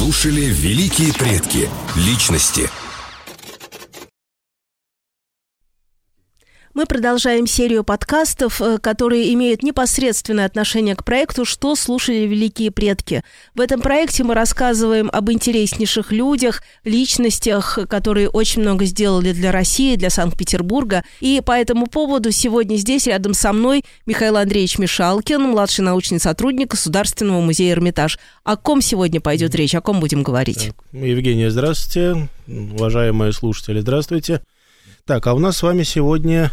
слушали великие предки, личности. Мы продолжаем серию подкастов, которые имеют непосредственное отношение к проекту «Что слушали великие предки?». В этом проекте мы рассказываем об интереснейших людях, личностях, которые очень много сделали для России, для Санкт-Петербурга. И по этому поводу сегодня здесь рядом со мной Михаил Андреевич Мишалкин, младший научный сотрудник Государственного музея «Эрмитаж». О ком сегодня пойдет речь, о ком будем говорить? Евгения, здравствуйте. Уважаемые слушатели, здравствуйте. Так, а у нас с вами сегодня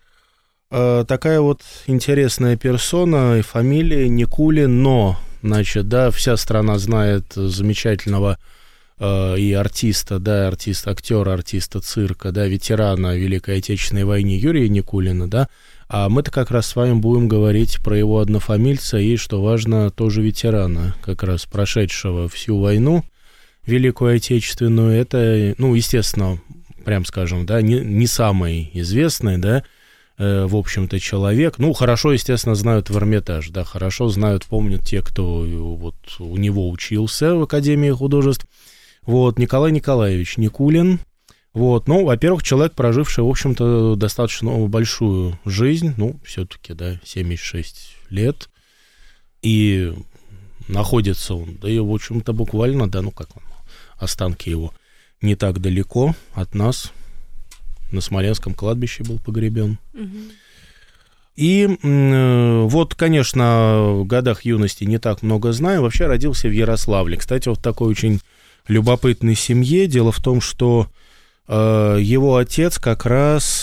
такая вот интересная персона, фамилия Никулин, но, значит, да, вся страна знает замечательного и артиста, да, актера, артиста цирка, да, ветерана Великой Отечественной войны Юрия Никулина, да, а мы-то как раз с вами будем говорить про его однофамильца и, что важно, тоже ветерана, как раз прошедшего всю войну Великую Отечественную. Это, ну, естественно, прям скажем, да, не самый известный, да, в общем-то, человек. Ну, хорошо, естественно, знают в Эрмитаж, да, хорошо знают, помнят те, кто вот у него учился в Академии художеств. Вот, Николай Николаевич Никулин. Вот, ну, во-первых, человек, проживший, в общем-то, достаточно большую жизнь, ну, все-таки, да, 76 лет. И находится он, да, и, в общем-то, буквально, да, ну, как он, останки его не так далеко от нас. На Смоленском кладбище был погребен. И вот, конечно, в годах юности не так много знаю. Вообще родился в Ярославле. Кстати, вот в такой очень любопытной семье. Дело в том, что его отец как раз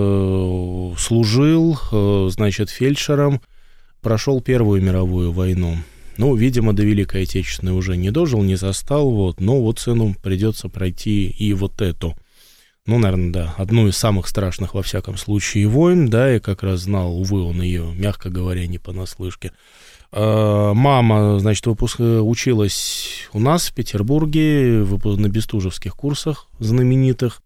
служил, значит, фельдшером, прошел Первую мировую войну. Ну, видимо, до Великой Отечественной уже не дожил, не застал, вот, но вот сыну придется пройти и вот эту. Ну, наверное, да, одну из самых страшных, во всяком случае, войн, да, я как раз знал, увы, он ее, мягко говоря, не понаслышке. Мама, значит, училась у нас в Петербурге на бестужевских курсах знаменитых.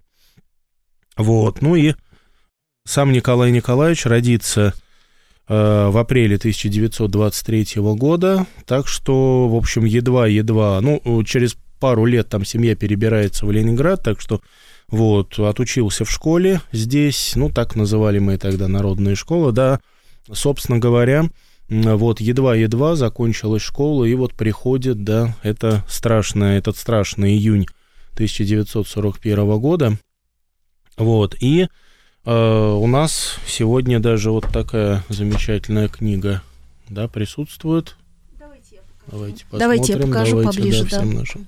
Вот, ну и сам Николай Николаевич родится в апреле 1923 года, так что, в общем, едва-едва, ну, через пару лет там семья перебирается в Ленинград, так что вот, отучился в школе здесь, ну, так называли мы тогда народные школы, да, собственно говоря, вот, едва-едва закончилась школа, и вот приходит, да, этот страшный июнь 1941 года, вот, и у нас сегодня даже вот такая замечательная книга, да, присутствует. Давайте я покажу поближе, да. Всем нашим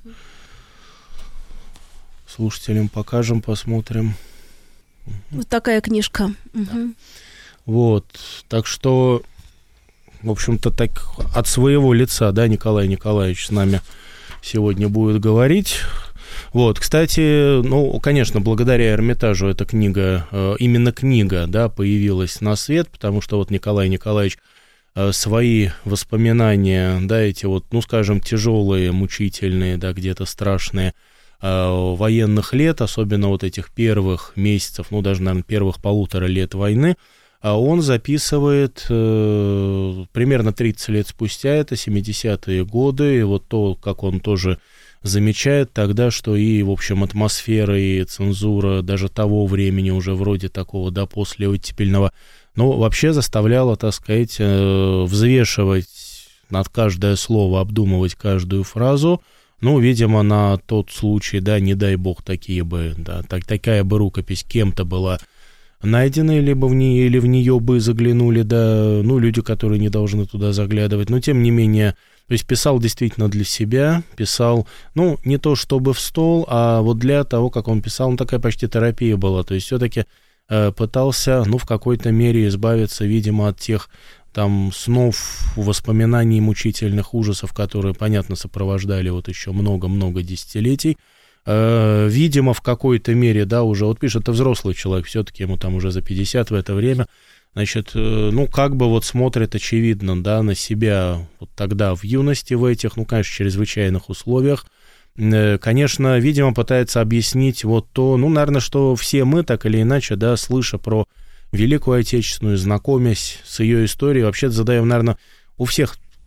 слушателям покажем, посмотрим. Вот такая книжка. Да. Вот, так что, в общем-то, так от своего лица, да, Николай Николаевич с нами сегодня будет говорить. Вот, кстати, ну, конечно, благодаря Эрмитажу эта книга, именно книга, да, появилась на свет, потому что вот Николай Николаевич свои воспоминания, да, эти вот, ну, скажем, тяжелые, мучительные, да, где-то страшные, военных лет, особенно вот этих первых месяцев, ну, даже, наверное, первых 1,5 лет войны, он записывает примерно 30 лет спустя, это 70-е годы, и вот то, как он тоже замечает тогда, что и, в общем, атмосфера, и цензура даже того времени уже вроде такого, да, послеоттепельного, но вообще заставляла, так сказать, взвешивать над каждое слово, обдумывать каждую фразу. Ну, видимо, на тот случай, да, не дай бог, такая бы рукопись кем-то была найдена, либо в нее бы заглянули, да, ну, люди, которые не должны туда заглядывать, но, тем не менее, то есть писал действительно для себя, писал, ну, не то чтобы в стол, а вот для того, как он писал, ну, такая почти терапия была, то есть все-таки пытался, ну, в какой-то мере избавиться, видимо, от тех там снов, воспоминаний, мучительных ужасов, которые, понятно, сопровождали вот еще много-много десятилетий. Видимо, в какой-то мере, да, уже, вот пишет, это взрослый человек, все-таки ему там уже за 50 в это время, значит, ну, как бы вот смотрит, очевидно, да, на себя вот тогда в юности в этих, ну, конечно, чрезвычайных условиях. Конечно, видимо, пытается объяснить вот то, ну, наверное, что все мы, так или иначе, да, слыша про Великую Отечественную, знакомясь с ее историей, вообще задаем, наверное, у всех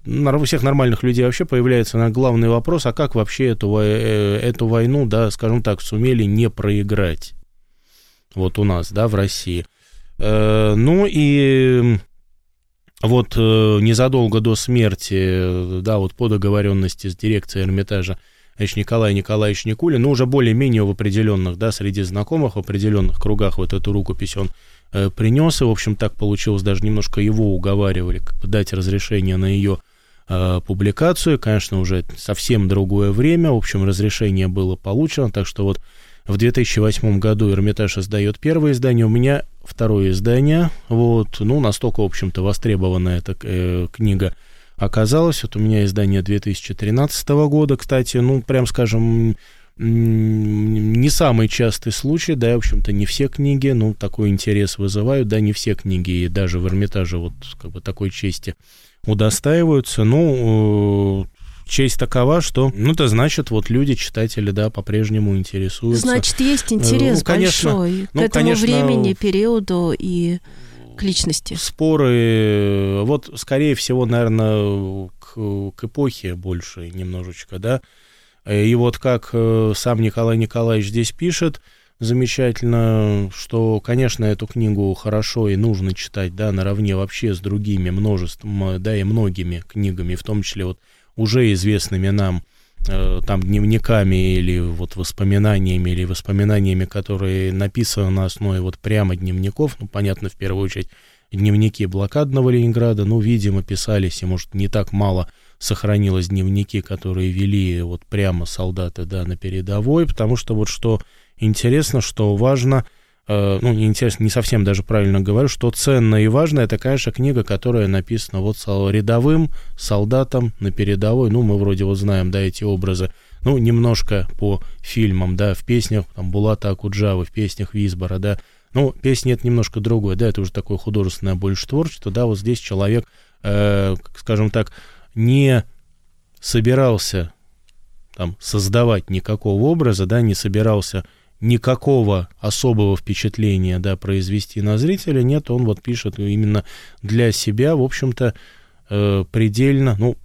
у всех нормальных людей вообще появляется главный вопрос, а как вообще эту войну, да, скажем так, сумели не проиграть вот у нас, да, в России. Ну и вот незадолго до смерти, да, вот по договоренности с дирекцией Эрмитажа, значит, Николай Николаевич Никулин, ну, уже более-менее в определенных, да, среди знакомых, в определенных кругах вот эту рукопись он принес, и, в общем, так получилось, даже немножко его уговаривали дать разрешение на ее публикацию, конечно, уже совсем другое время, в общем, разрешение было получено, так что вот в 2008 году Эрмитаж издает первое издание, у меня второе издание, вот, ну, настолько, в общем-то, востребованная эта книга оказалась, вот у меня издание 2013 года, кстати, ну, прям скажем, не самый частый случай, да, в общем-то, не все книги, ну, такой интерес вызывают, да, не все книги, и даже в Эрмитаже вот как бы такой чести удостаиваются, ну, честь такова, что, ну, это значит, вот люди, читатели, да, по-прежнему интересуются. Значит, есть интерес большой к этому времени, периоду и к личности. Споры, вот, скорее всего, наверное, к эпохе больше немножечко, да, и вот как сам Николай Николаевич здесь пишет, замечательно, что, конечно, эту книгу хорошо и нужно читать, да, наравне вообще с другими множеством, да, и многими книгами, в том числе вот уже известными нам там дневниками или вот воспоминаниями, которые написаны на основе вот прямо дневников, ну, понятно, в первую очередь, дневники блокадного Ленинграда, ну, видимо, писались, и, может, не так мало сохранилось дневники, которые вели вот прямо солдаты, да, на передовой, потому что вот что интересно, что важно, ну, не интересно, не совсем даже правильно говорю, что ценно и важно, это, конечно, книга, которая написана вот рядовым солдатам на передовой, ну, мы вроде вот знаем, да, эти образы, ну, немножко по фильмам, да, в песнях там Булата Акуджавы, в песнях Висбора, да, ну, песни это немножко другое, да, это уже такое художественное больше творчество, да, вот здесь человек, скажем так, не собирался там создавать никакого образа, да, не собирался никакого особого впечатления, да, произвести на зрителя, нет, он вот пишет именно для себя, в общем-то, предельно, ну,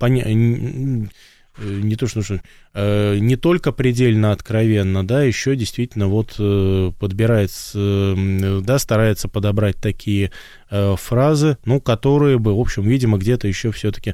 не то, что не только предельно откровенно, да, еще действительно вот подбирается, да, старается подобрать такие фразы, ну, которые бы, в общем, видимо, где-то еще все-таки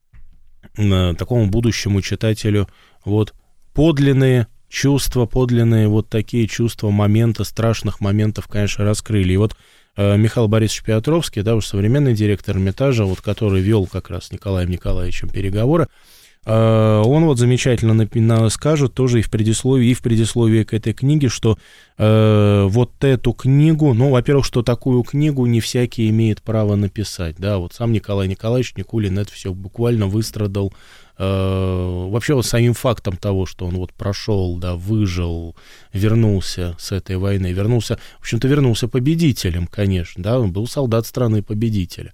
такому будущему читателю вот подлинные чувства, подлинные вот такие чувства момента, страшных моментов, конечно, раскрыли. И вот Михаил Борисович Петровский, да, уж современный директор Эрмитажа, вот, который вел как раз с Николаем Николаевичем переговоры, он вот замечательно скажет тоже и в предисловии к этой книге, что вот эту книгу, ну, во-первых, что такую книгу не всякий имеет право написать, да, вот сам Николай Николаевич Никулин это все буквально выстрадал, вообще вот самим фактом того, что он вот прошел, да, выжил, вернулся с этой войны, вернулся победителем, конечно, да, он был солдат страны-победителя.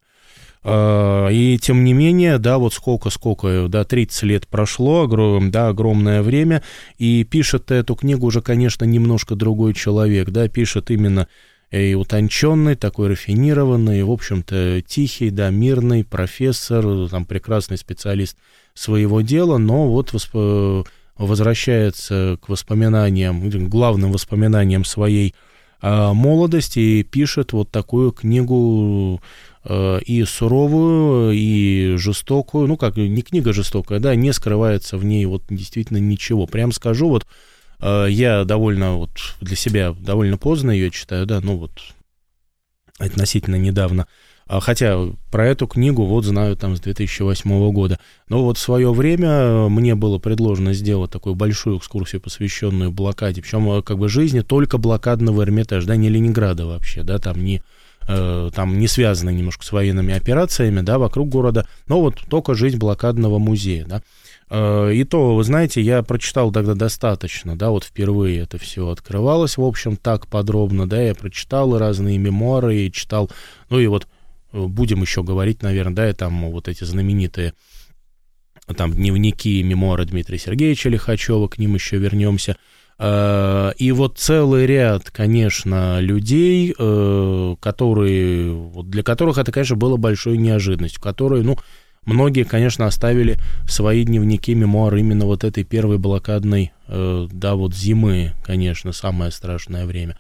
И тем не менее, да, вот сколько, да, 30 лет прошло, да, огромное время, и пишет эту книгу уже, конечно, немножко другой человек, да, пишет именно и утонченный, такой рафинированный, в общем-то, тихий, да, мирный профессор, там, прекрасный специалист своего дела, но вот возвращается к воспоминаниям, главным воспоминаниям своей молодости и пишет вот такую книгу и суровую, и жестокую, ну, как, не книга жестокая, да, не скрывается в ней вот действительно ничего. Прям скажу, вот я довольно, вот для себя довольно поздно ее читаю, да, ну, вот относительно недавно, хотя про эту книгу вот знаю там с 2008 года, но вот в свое время мне было предложено сделать такую большую экскурсию, посвященную блокаде, причем как бы жизни только блокадного Эрмитажа, да, не Ленинграда вообще, да, там не связано немножко с военными операциями, да, вокруг города, но вот только жизнь блокадного музея, да. И то, вы знаете, я прочитал тогда достаточно, да, вот впервые это все открывалось, в общем, так подробно, да, я прочитал разные мемуары, и читал, ну и вот будем еще говорить, наверное, да, и там вот эти знаменитые там дневники, мемуары Дмитрия Сергеевича Лихачева, к ним еще вернемся. И вот целый ряд, конечно, людей, которые, вот для которых это, конечно, было большой неожиданностью, которые, ну, многие, конечно, оставили свои дневники, мемуары именно вот этой первой блокадной, да, вот зимы, конечно, самое страшное время.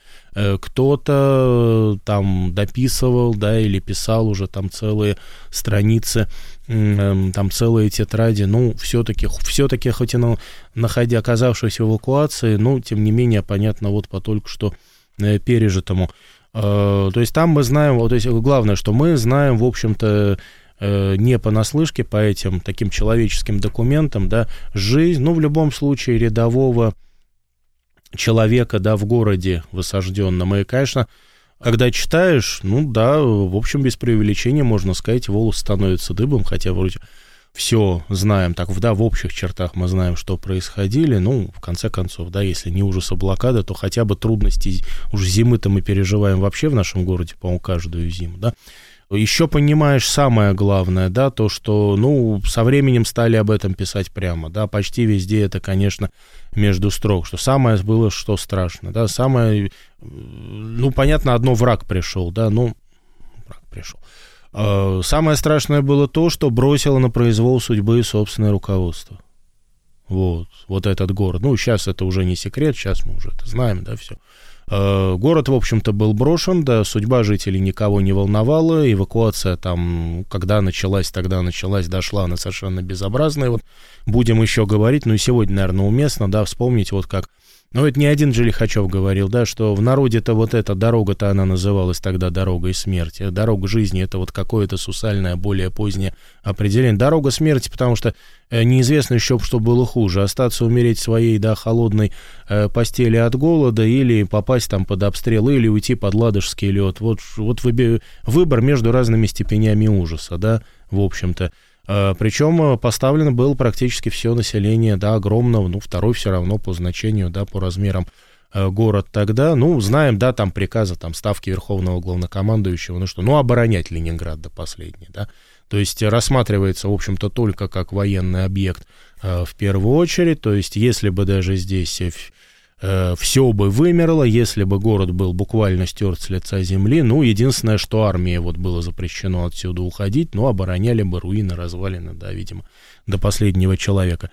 Кто-то там дописывал, да, или писал уже там целые страницы, там целые тетради, ну, все-таки хоть и оказавшись в эвакуации, но, тем не менее, понятно, вот по только что пережитому. То есть там мы знаем, то есть главное, что мы знаем, в общем-то, не понаслышке по этим таким человеческим документам, да, жизнь, ну, в любом случае, рядового человека, да, в городе высажденном. И, конечно, когда читаешь, ну, да, в общем, без преувеличения можно сказать, волос становится дыбом, хотя вроде все знаем, так, да, в общих чертах мы знаем, что происходили, ну, в конце концов, да, если не ужасы блокады, то хотя бы трудности уже зимы-то мы переживаем вообще в нашем городе, по-моему, каждую зиму, да. Еще понимаешь самое главное, да, то, что, ну, со временем стали об этом писать прямо, да, почти везде это, конечно, между строк, что самое было, что страшно, да, самое, ну, понятно, одно, враг пришел, да, ну, враг пришел. Самое страшное было то, что бросило на произвол судьбы собственное руководство. Вот этот город. Ну, сейчас это уже не секрет, сейчас мы уже это знаем, да, все. Город, в общем-то, был брошен, да, судьба жителей никого не волновала, эвакуация там, когда началась, тогда началась, дошла она совершенно безобразная, вот, будем еще говорить, ну, и сегодня, наверное, уместно, да, вспомнить, вот как, ну, это не один же Лихачев говорил, да, что в народе-то вот эта дорога-то, она называлась тогда дорогой смерти, дорога жизни, это вот какое-то сусальное, более позднее определение, дорога смерти, потому что неизвестно еще, что было хуже, остаться умереть в своей, да, холодной постели от голода или попасть там под обстрел, или уйти под ладожский лед, вот выбор между разными степенями ужаса, да, в общем-то. Причем поставлено было практически все население, да, огромного, ну, второй все равно по значению, да, по размерам город тогда, ну, знаем, да, там приказы, там, ставки Верховного Главнокомандующего, ну, что, ну, оборонять Ленинград до последней, да, то есть рассматривается, в общем-то, только как военный объект в первую очередь, то есть если бы даже здесь все бы вымерло, если бы город был буквально стерт с лица земли, ну, единственное, что армии вот было запрещено отсюда уходить, ну, обороняли бы руины, развалины, да, видимо, до последнего человека.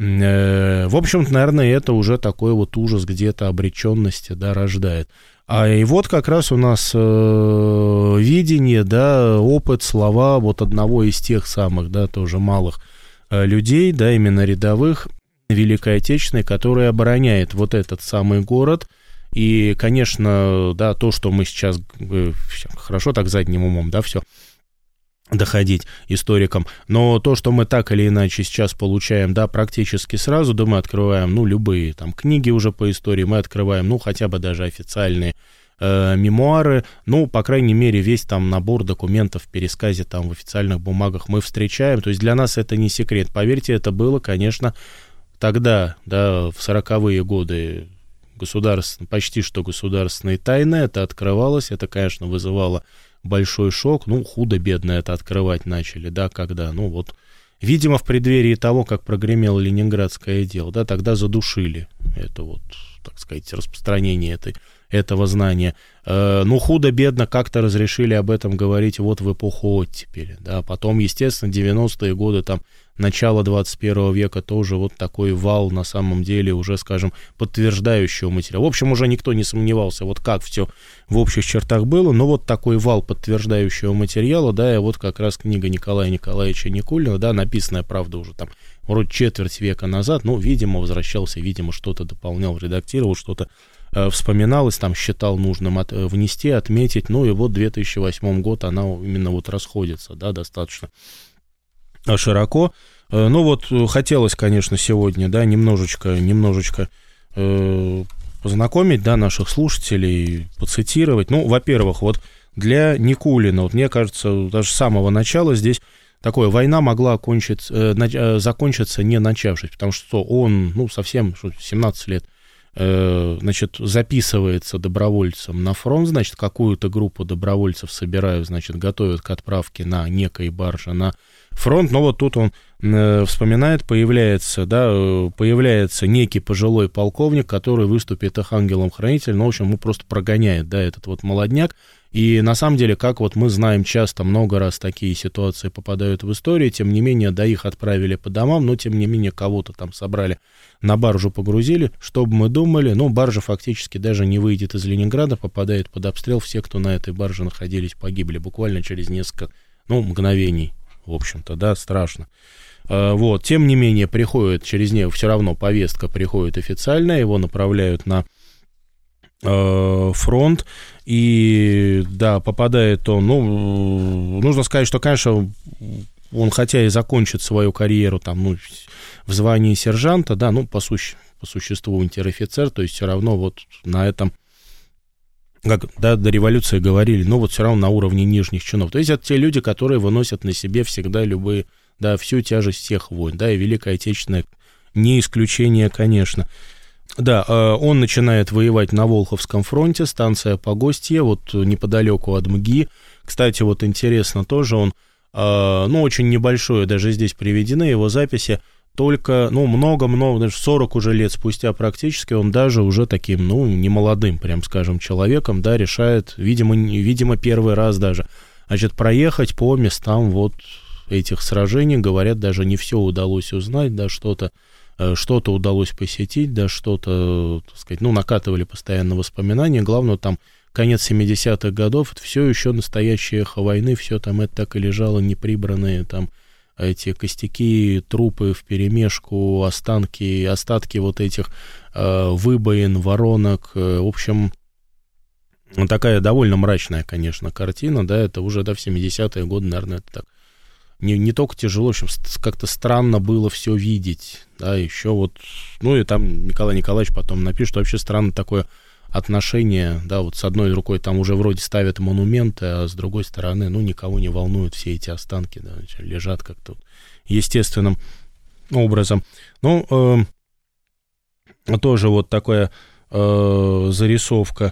В общем-то, наверное, это уже такой вот ужас где-то обреченности, да, рождает. И вот как раз у нас видение, да, опыт, слова вот одного из тех самых, да, тоже малых людей, да, именно рядовых, Великой Отечественной, которая обороняет вот этот самый город. И, конечно, да, то, что мы сейчас хорошо так задним умом, да, все доходить историкам, но то, что мы так или иначе сейчас получаем, да, практически сразу, да, мы открываем, ну, любые там книги уже по истории, мы открываем, ну, хотя бы даже официальные мемуары, ну, по крайней мере, весь там набор документов в пересказе там в официальных бумагах мы встречаем, то есть для нас это не секрет, поверьте, это было, конечно, тогда, да, в 40-е годы почти что государственной тайны, это открывалось, это, конечно, вызывало большой шок, ну, худо-бедно это открывать начали, да, когда, ну, вот, видимо, в преддверии того, как прогремело Ленинградское дело, да, тогда задушили это вот, так сказать, распространение этого знания. Ну, худо-бедно как-то разрешили об этом говорить вот в эпоху оттепели, да, потом, естественно, 90-е годы, там, начало 21 века тоже вот такой вал, на самом деле, уже, скажем, подтверждающего материала. В общем, уже никто не сомневался, вот как все в общих чертах было, но вот такой вал подтверждающего материала, да, и вот как раз книга Николая Николаевича Никулина, да, написанная, правда, уже там вроде четверть века назад, ну, видимо, возвращался, видимо, что-то дополнял, редактировал, что-то вспоминалось, там считал нужным внести, отметить, ну, и вот 2008 год она именно вот расходится, да, достаточно широко. Ну вот хотелось, конечно, сегодня, да, немножечко познакомить, да, наших слушателей, поцитировать. Ну, во-первых, вот для Никулина, вот мне кажется, даже с самого начала здесь такое, война могла закончиться не начавшись, потому что он, ну, совсем 17 лет, значит, записывается добровольцем на фронт, значит, какую-то группу добровольцев собирают, значит, готовят к отправке на некой барже на фронт, но вот тут он вспоминает, появляется некий пожилой полковник, который выступит их ангелом-хранителем, ну, в общем, ему просто прогоняет, да, этот вот молодняк, И на самом деле, как вот мы знаем, часто много раз такие ситуации попадают в историю, тем не менее, да, их отправили по домам, но тем не менее кого-то там собрали, на баржу погрузили. Что бы мы думали, баржа фактически даже не выйдет из Ленинграда, попадает под обстрел, все, кто на этой барже находились, погибли буквально через несколько, мгновений, в общем-то, да, страшно. Вот, тем не менее, приходит через нее, все равно повестка приходит официальная, его направляют на фронт, и, да, попадает он, нужно сказать, что, конечно, он, хотя и закончит свою карьеру там, в звании сержанта, да, по существу унтер-офицер, то есть все равно вот на этом, как, да, до революции говорили, вот все равно на уровне нижних чинов. То есть это те люди, которые выносят на себе всегда любые, да, всю тяжесть всех войн, да, и Великая Отечественная не исключение, конечно. Да, он начинает воевать на Волховском фронте, станция Погостье, вот неподалеку от МГИ. Кстати, вот интересно тоже, он, очень небольшое, даже здесь приведены его записи, только, много-много, даже 40 уже лет спустя практически, он даже уже таким, немолодым, прям скажем, человеком, да, решает, видимо, первый раз даже, значит, проехать по местам вот этих сражений, говорят, даже не все удалось узнать, да, что-то удалось посетить, да, что-то, так сказать, накатывали постоянно воспоминания. Главное, там, конец 70-х годов, это все еще настоящее эхо войны, все там это так и лежало, неприбранные там эти костяки, трупы вперемешку, остатки вот этих выбоин, воронок. В общем, такая довольно мрачная, конечно, картина, да, это уже, да, в 70-е годы, наверное, это так. Не только тяжело, в общем, как-то странно было все видеть, да, еще вот, и там Николай Николаевич потом напишет, что вообще странно такое отношение, да, вот с одной рукой там уже вроде ставят монументы, а с другой стороны, никого не волнуют все эти останки, да, лежат как-то вот естественным образом. Тоже вот такая зарисовка,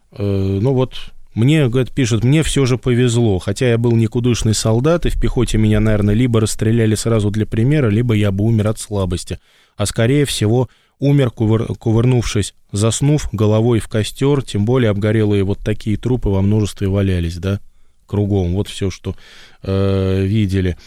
мне, говорит, пишет, мне все же повезло, хотя я был никудышный солдат, и в пехоте меня, наверное, либо расстреляли сразу для примера, либо я бы умер от слабости, а скорее всего умер, кувырнувшись, заснув головой в костер, тем более обгорелые вот такие трупы во множестве валялись, да, кругом, вот все, что видели,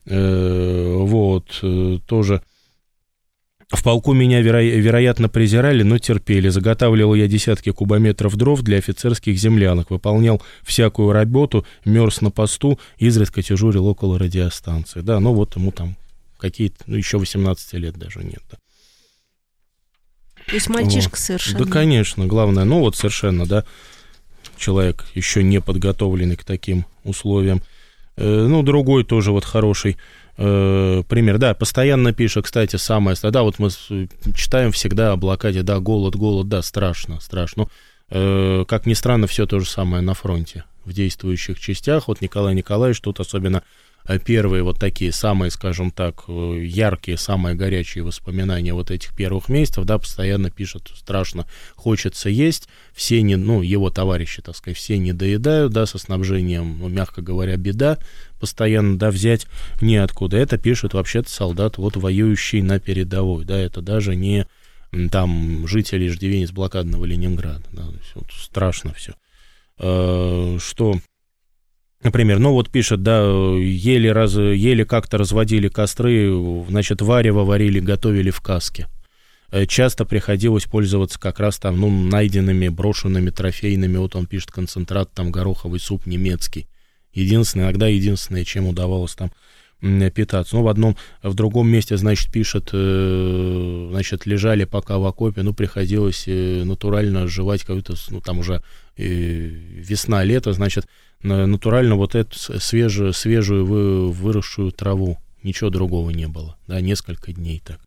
тоже. В полку меня, вероятно, презирали, но терпели. Заготавливал я десятки кубометров дров для офицерских землянок, выполнял всякую работу, мерз на посту, изредка дежурил около радиостанции. Да, ему там какие-то, еще 18 лет даже нет. Да. То есть мальчишка совершенно. Да, конечно, главное, совершенно, да, человек еще не подготовленный к таким условиям. Другой тоже вот хороший пример, да, постоянно пишет, кстати, да, вот мы читаем всегда о блокаде, да, голод, да, страшно, как ни странно, все то же самое на фронте, в действующих частях, вот Николай Николаевич, тут особенно первые вот такие самые, скажем так, яркие, самые горячие воспоминания вот этих первых месяцев, да, постоянно пишет, страшно, хочется есть, все его товарищи, так сказать, все не доедают, да, со снабжением, мягко говоря, беда, постоянно, да, взять неоткуда. Это пишет вообще-то солдат, вот воюющий на передовой, да, это даже не там жители иждивенец блокадного Ленинграда, да, вот страшно все. Что... Например, пишет, да, еле как-то разводили костры, значит, варево варили, готовили в каске. Часто приходилось пользоваться как раз там, найденными, брошенными, трофейными, вот он пишет, концентрат, там, гороховый суп немецкий. Единственное, чем удавалось там питаться. В другом месте, значит, пишет, лежали пока в окопе, приходилось натурально жевать какую-то, там уже весна, лето, значит, натурально вот эту свежую выросшую траву, ничего другого не было, да, несколько дней так.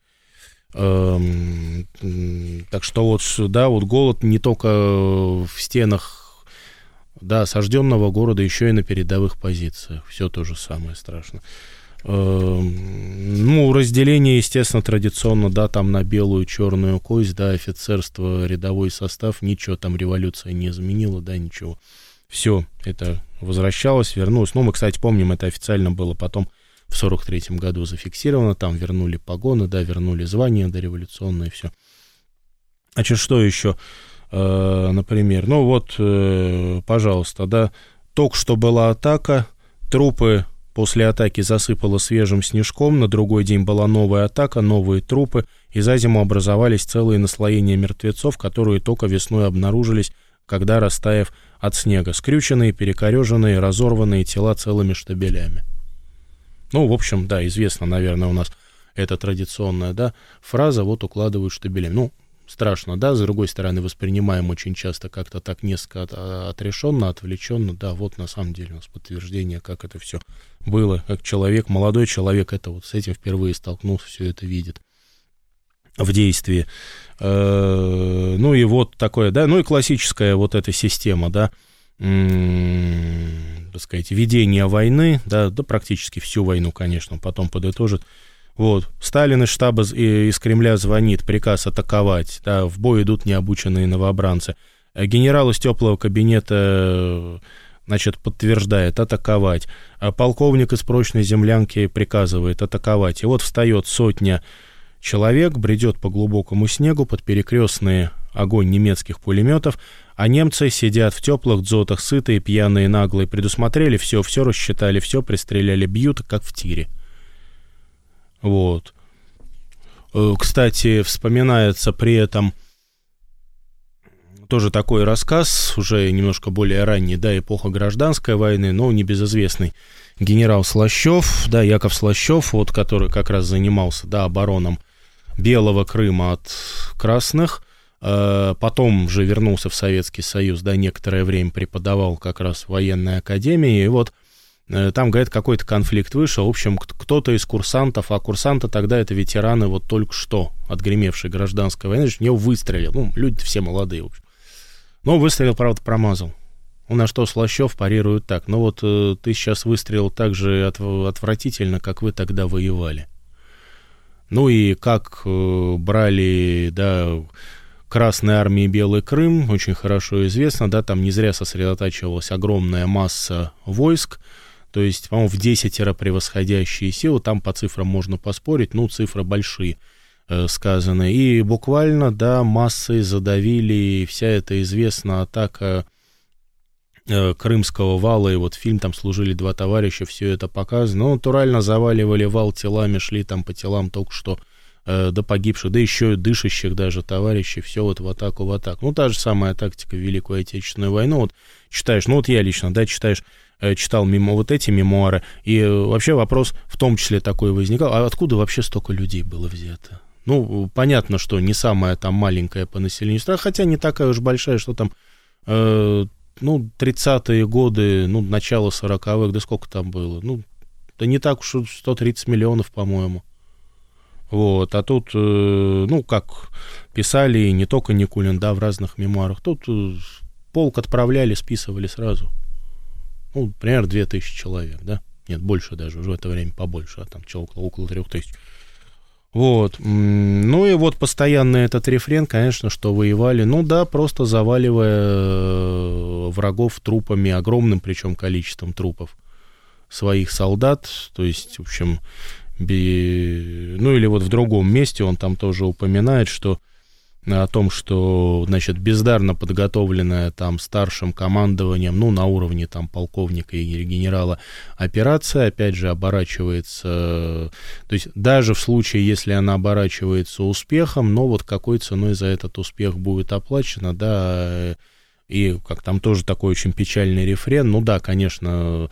Так что голод не только в стенах, да, осажденного города, еще и на передовых позициях, все то же самое страшно. Разделение, естественно, традиционно, да, там на белую, черную кость, да, офицерство, рядовой состав, ничего там революция не изменила, да, ничего. Все это возвращалось, вернулось. Мы, кстати, помним, это официально было потом в 43-м году зафиксировано, там вернули погоны, да, вернули звания дореволюционные, все. Значит, что еще? например. Ну вот, пожалуйста, да, только что была атака, трупы после атаки засыпало свежим снежком, на другой день была новая атака, новые трупы, и за зиму образовались целые наслоения мертвецов, которые только весной обнаружились, когда, растаяв от снега, скрюченные, перекореженные, разорванные тела целыми штабелями. Ну, в общем, да, известно, наверное, у нас эта традиционная, да, фраза, вот укладывают штабелями. Ну, страшно, да, с другой стороны, воспринимаем очень часто как-то так несколько отрешенно, отвлеченно, да, вот на самом деле у нас подтверждение, как это все было, как человек, молодой человек, это вот с этим впервые столкнулся, все это видит в действии. Ну и вот такое, да, ну и классическая вот эта система, да, так сказать, ведение войны, да, практически всю войну, конечно, потом подытожит. Вот, Сталин из штаба, из Кремля звонит, приказ атаковать, да, в бой идут необученные новобранцы. Генерал из теплого кабинета, значит, подтверждает атаковать. А полковник из прочной землянки приказывает атаковать. И вот встает сотня человек, бредет по глубокому снегу под перекрестный огонь немецких пулеметов, а немцы сидят в теплых дзотах, сытые, пьяные, наглые, предусмотрели все рассчитали, все пристреляли, бьют, как в тире. Вот. Кстати, вспоминается при этом тоже такой рассказ, уже немножко более ранний, да, эпоха гражданской войны, но небезызвестный генерал Слащев, да, Яков Слащев, вот, который как раз занимался, да, обороном Белого Крыма от красных, потом же вернулся в Советский Союз, да, некоторое время преподавал как раз в военной академии, и вот там, говорит, какой-то конфликт вышел, в общем, кто-то из курсантов, а курсанты тогда это ветераны вот только что отгремевшей гражданской войны, в него выстрелил, ну, люди все молодые, в общем. Но выстрелил, правда, промазал. На что Слащев парирует так: ну вот ты сейчас выстрелил так же отвратительно, как вы тогда воевали. Ну и как брали, да, Красной армии Белый Крым, очень хорошо известно, да, там не зря сосредотачивалась огромная масса войск, то есть, по-моему, в 10 превосходящие силы, там по цифрам можно поспорить, ну, цифры большие сказаны, и буквально, да, массой задавили вся эта известная атака Крымского вала, и вот фильм там «Служили два товарища», все это показано, ну, натурально заваливали вал телами, шли там по телам только что до погибших, да еще и дышащих даже товарищей, все вот в атаку, в атаку. Ну, та же самая тактика в Великую Отечественную войну, вот читаешь, ну, вот я лично, да, читал вот эти мемуары, и вообще вопрос в том числе такой возникал, а откуда вообще столько людей было взято? Ну, понятно, что не самая там маленькая по населению страна, хотя не такая уж большая, что там, ну, 30-е годы, ну, начало 40-х, да сколько там было? Ну, да не так уж 130 миллионов, по-моему. Вот, а тут, ну, как писали, не только Никулин, да, в разных мемуарах, тут полк отправляли, списывали сразу. Ну, примерно 2000 человек, да? Нет, больше даже, уже в это время побольше, а там около 3000. Вот, ну и вот постоянный этот рефрен, конечно, что воевали, ну да, просто заваливая врагов трупами, огромным причем количеством трупов своих солдат, то есть, в общем, ну или вот в другом месте он там тоже упоминает, что о том, что, значит, бездарно подготовленная там старшим командованием, ну, на уровне там полковника и генерала операция, опять же, оборачивается, то есть даже в случае, если она оборачивается успехом, но вот какой ценой за этот успех будет оплачено, да, и как там тоже такой очень печальный рефрен, ну да, конечно,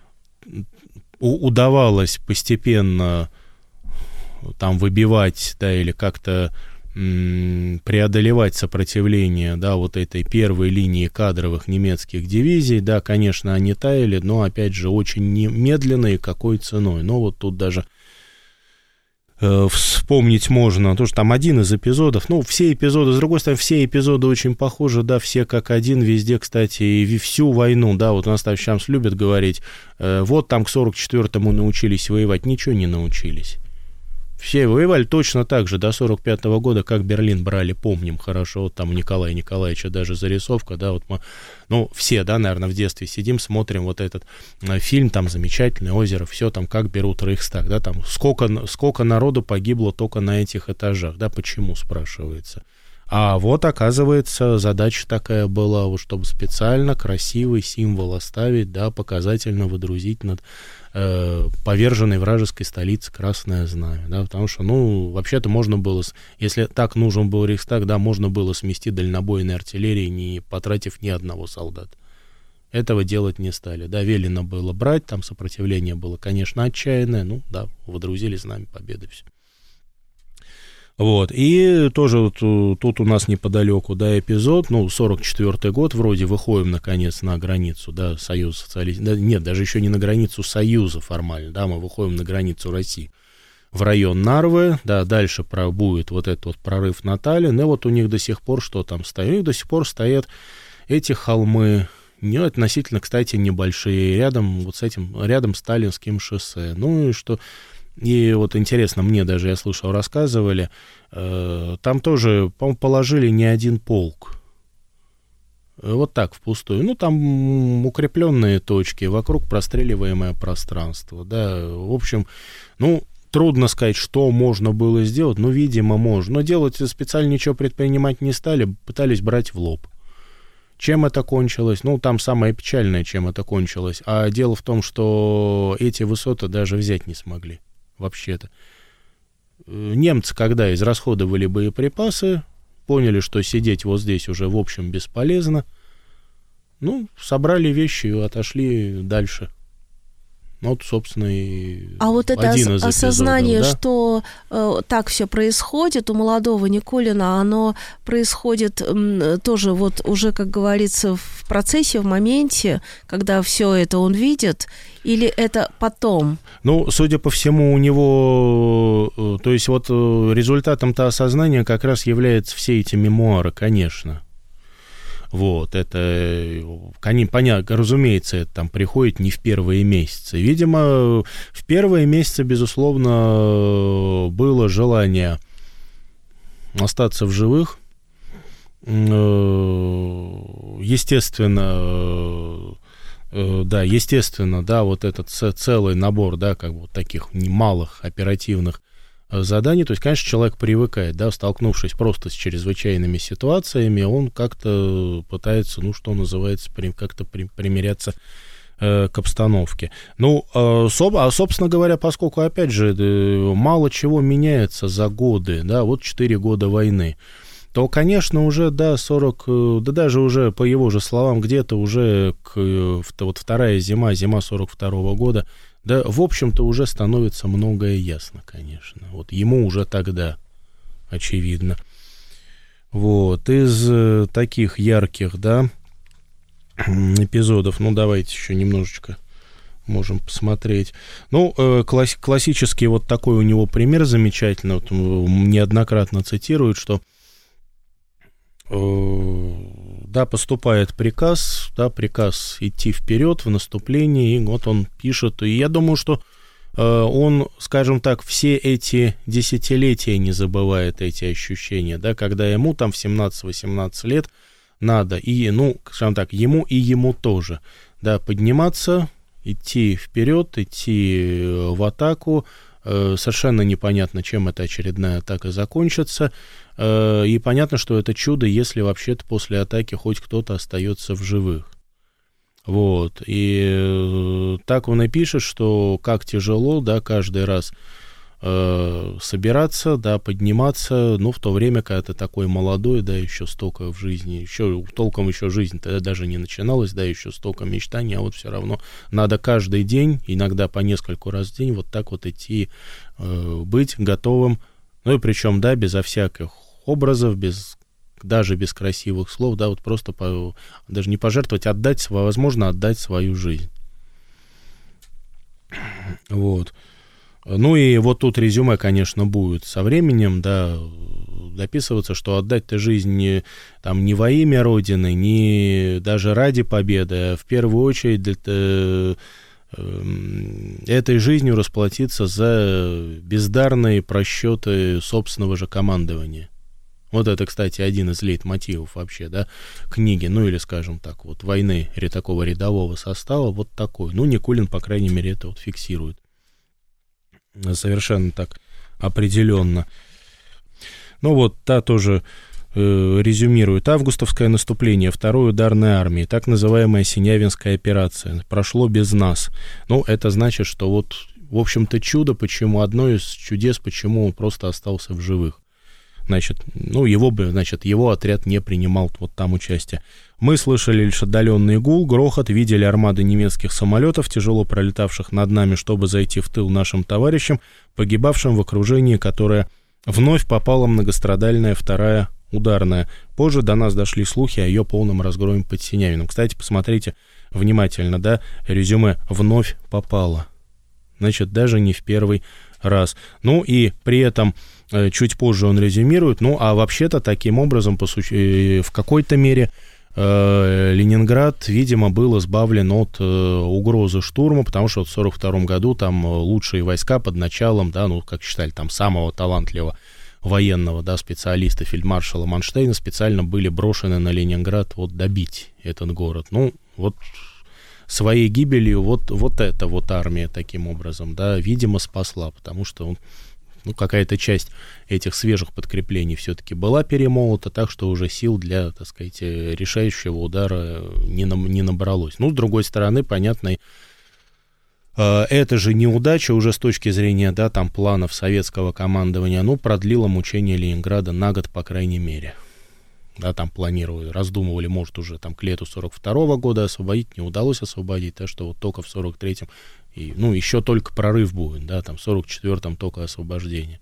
удавалось постепенно там выбивать, да, или как-то преодолевать сопротивление, да, вот этой первой линии кадровых немецких дивизий, да, конечно, они таяли, но, опять же, очень медленно и какой ценой. Но вот тут даже вспомнить можно, то, что там один из эпизодов, ну, все эпизоды, с другой стороны, все эпизоды очень похожи, да, все как один, везде, кстати, и всю войну, да, вот у нас там сейчас любят говорить, вот там к 44-му научились воевать, ничего не научились. Все воевали точно так же до 45-го года, как Берлин брали, помним хорошо, вот там у Николая Николаевича даже зарисовка, да, вот мы, ну, все, да, наверное, в детстве сидим, смотрим вот этот фильм, там замечательный, озеро, все там, как берут Рейхстаг, да, там сколько народу погибло только на этих этажах, да, почему, спрашивается. А вот, оказывается, задача такая была, вот, чтобы специально красивый символ оставить, да, показательно выдрузить над поверженной вражеской столице Красное Знамя, да, потому что, ну, вообще-то можно было, если так нужен был Рейхстаг, да, можно было смести дальнобойной артиллерией, не потратив ни одного солдата. Этого делать не стали, да, велено было брать, там сопротивление было, конечно, отчаянное, ну, да, выдрузили Знамя Победы, все. Вот, и тоже вот тут у нас неподалеку, да, эпизод, ну, 44-й год, вроде выходим, наконец, на границу, да, Союза социалистов, да, нет, даже еще не на границу Союза формально, да, мы выходим на границу России, в район Нарвы, да, дальше будет вот этот вот прорыв на Таллин, и вот у них до сих пор что там стоит, у них до сих пор стоят эти холмы, не относительно, кстати, небольшие, рядом вот с этим, рядом с Таллинским шоссе, ну, и что... И вот интересно, мне даже, я слышал, рассказывали, там тоже, по-моему, положили не один полк. Вот так, впустую. Ну, там укрепленные точки, вокруг простреливаемое пространство, да. В общем, ну, трудно сказать, что можно было сделать, но, видимо, можно. Но делать специально ничего предпринимать не стали, пытались брать в лоб. Чем это кончилось? Ну, там самое печальное, чем это кончилось. А дело в том, что эти высоты даже взять не смогли. Вообще-то. Немцы, когда израсходовали боеприпасы, поняли, что сидеть вот здесь уже, в общем, бесполезно. Ну, собрали вещи и отошли дальше. Вот, собственно, и а вот это осознание, да? что так все происходит у молодого Никулина, оно происходит тоже вот уже, как говорится, в процессе, в моменте, когда все это он видит, или это потом? Ну, судя по всему, у него, то есть вот результатом-то осознания как раз являются все эти мемуары, конечно. Вот, это, понятно, разумеется, это там приходит не в первые месяцы. Видимо, в первые месяцы, безусловно, было желание остаться в живых. Естественно, да, вот этот целый набор, да, как бы вот таких немалых оперативных заданий, то есть, конечно, человек привыкает, да, столкнувшись просто с чрезвычайными ситуациями, он как-то пытается, ну, что называется, как-то примиряться к обстановке. Ну, собственно говоря, поскольку, опять же, мало чего меняется за годы, да, вот 4 года войны, то, конечно, уже, да, 40, да даже уже, по его же словам, где-то уже вот вторая зима 42-го года, да, в общем-то, уже становится многое ясно, конечно. Вот ему уже тогда, очевидно. Вот, из таких ярких, да, эпизодов, ну, давайте еще немножечко можем посмотреть. Ну, классический вот такой у него пример замечательный, вот, неоднократно цитируют, что да, поступает приказ идти вперед в наступлении, и вот он пишет, и я думаю, что он, скажем так, все эти десятилетия не забывает эти ощущения, да, когда ему там в 17-18 лет надо, и, ну, скажем так, ему тоже, да, подниматься, идти вперед, идти в атаку, совершенно непонятно, чем эта очередная атака закончится, и понятно, что это чудо, если вообще-то после атаки хоть кто-то остается в живых. Вот, и так он и пишет, что как тяжело, да, каждый раз собираться, да, подниматься, ну, в то время, когда ты такой молодой, да, еще столько в жизни, еще толком еще жизнь тогда даже не начиналась, да, еще столько мечтаний, а вот все равно надо каждый день, иногда по нескольку раз в день вот так вот идти, быть готовым, ну, и причем, да, безо всяких образов, даже без красивых слов, да, вот просто даже не пожертвовать, возможно, отдать свою жизнь. Вот. Ну и вот тут резюме, конечно, будет со временем, да, дописываться, что отдать-то жизнь не во имя Родины, не даже ради победы, а в первую очередь этой жизнью расплатиться за бездарные просчеты собственного же командования. Вот это, кстати, один из лейтмотивов вообще, да, книги, ну или, скажем так, вот войны такого рядового состава, вот такой. Ну, Никулин, по крайней мере, это вот фиксирует. Совершенно так определенно. Ну вот, та тоже резюмирует: августовское наступление второй ударной армии, так называемая Синявинская операция, прошло без нас. Ну, это значит, что вот, в общем-то, чудо, почему, одно из чудес, почему он просто остался в живых. Значит, ну, его отряд не принимал вот там участие. Мы слышали лишь отдаленный гул, грохот, видели армады немецких самолетов, тяжело пролетавших над нами, чтобы зайти в тыл нашим товарищам, погибавшим в окружении, которое вновь попала многострадальная вторая ударная. Позже до нас дошли слухи о ее полном разгроме под Синявиным. Кстати, посмотрите внимательно, да, резюме: вновь попала. Значит, даже не в первый раз. Ну и при этом чуть позже он резюмирует: ну а вообще-то таким образом, в какой-то мере, Ленинград, видимо, был избавлен от угрозы штурма, потому что в 1942 году там лучшие войска под началом, да, ну, как считали, там самого талантливого военного, да, специалиста, фельдмаршала Манштейна, специально были брошены на Ленинград вот добить этот город. Ну, вот своей гибелью вот эта вот армия таким образом, да, видимо, спасла, потому что какая-то часть этих свежих подкреплений все-таки была перемолота, так что уже сил для, так сказать, решающего удара не набралось. Ну, с другой стороны, понятно, это же неудача уже с точки зрения, да, там, планов советского командования, продлила мучения Ленинграда на год, по крайней мере. Да, там раздумывали, может, уже там к лету 42 года освободить, не удалось освободить, так что вот только в 43-м, еще только прорыв будет, да, там в 44-м только освобождение.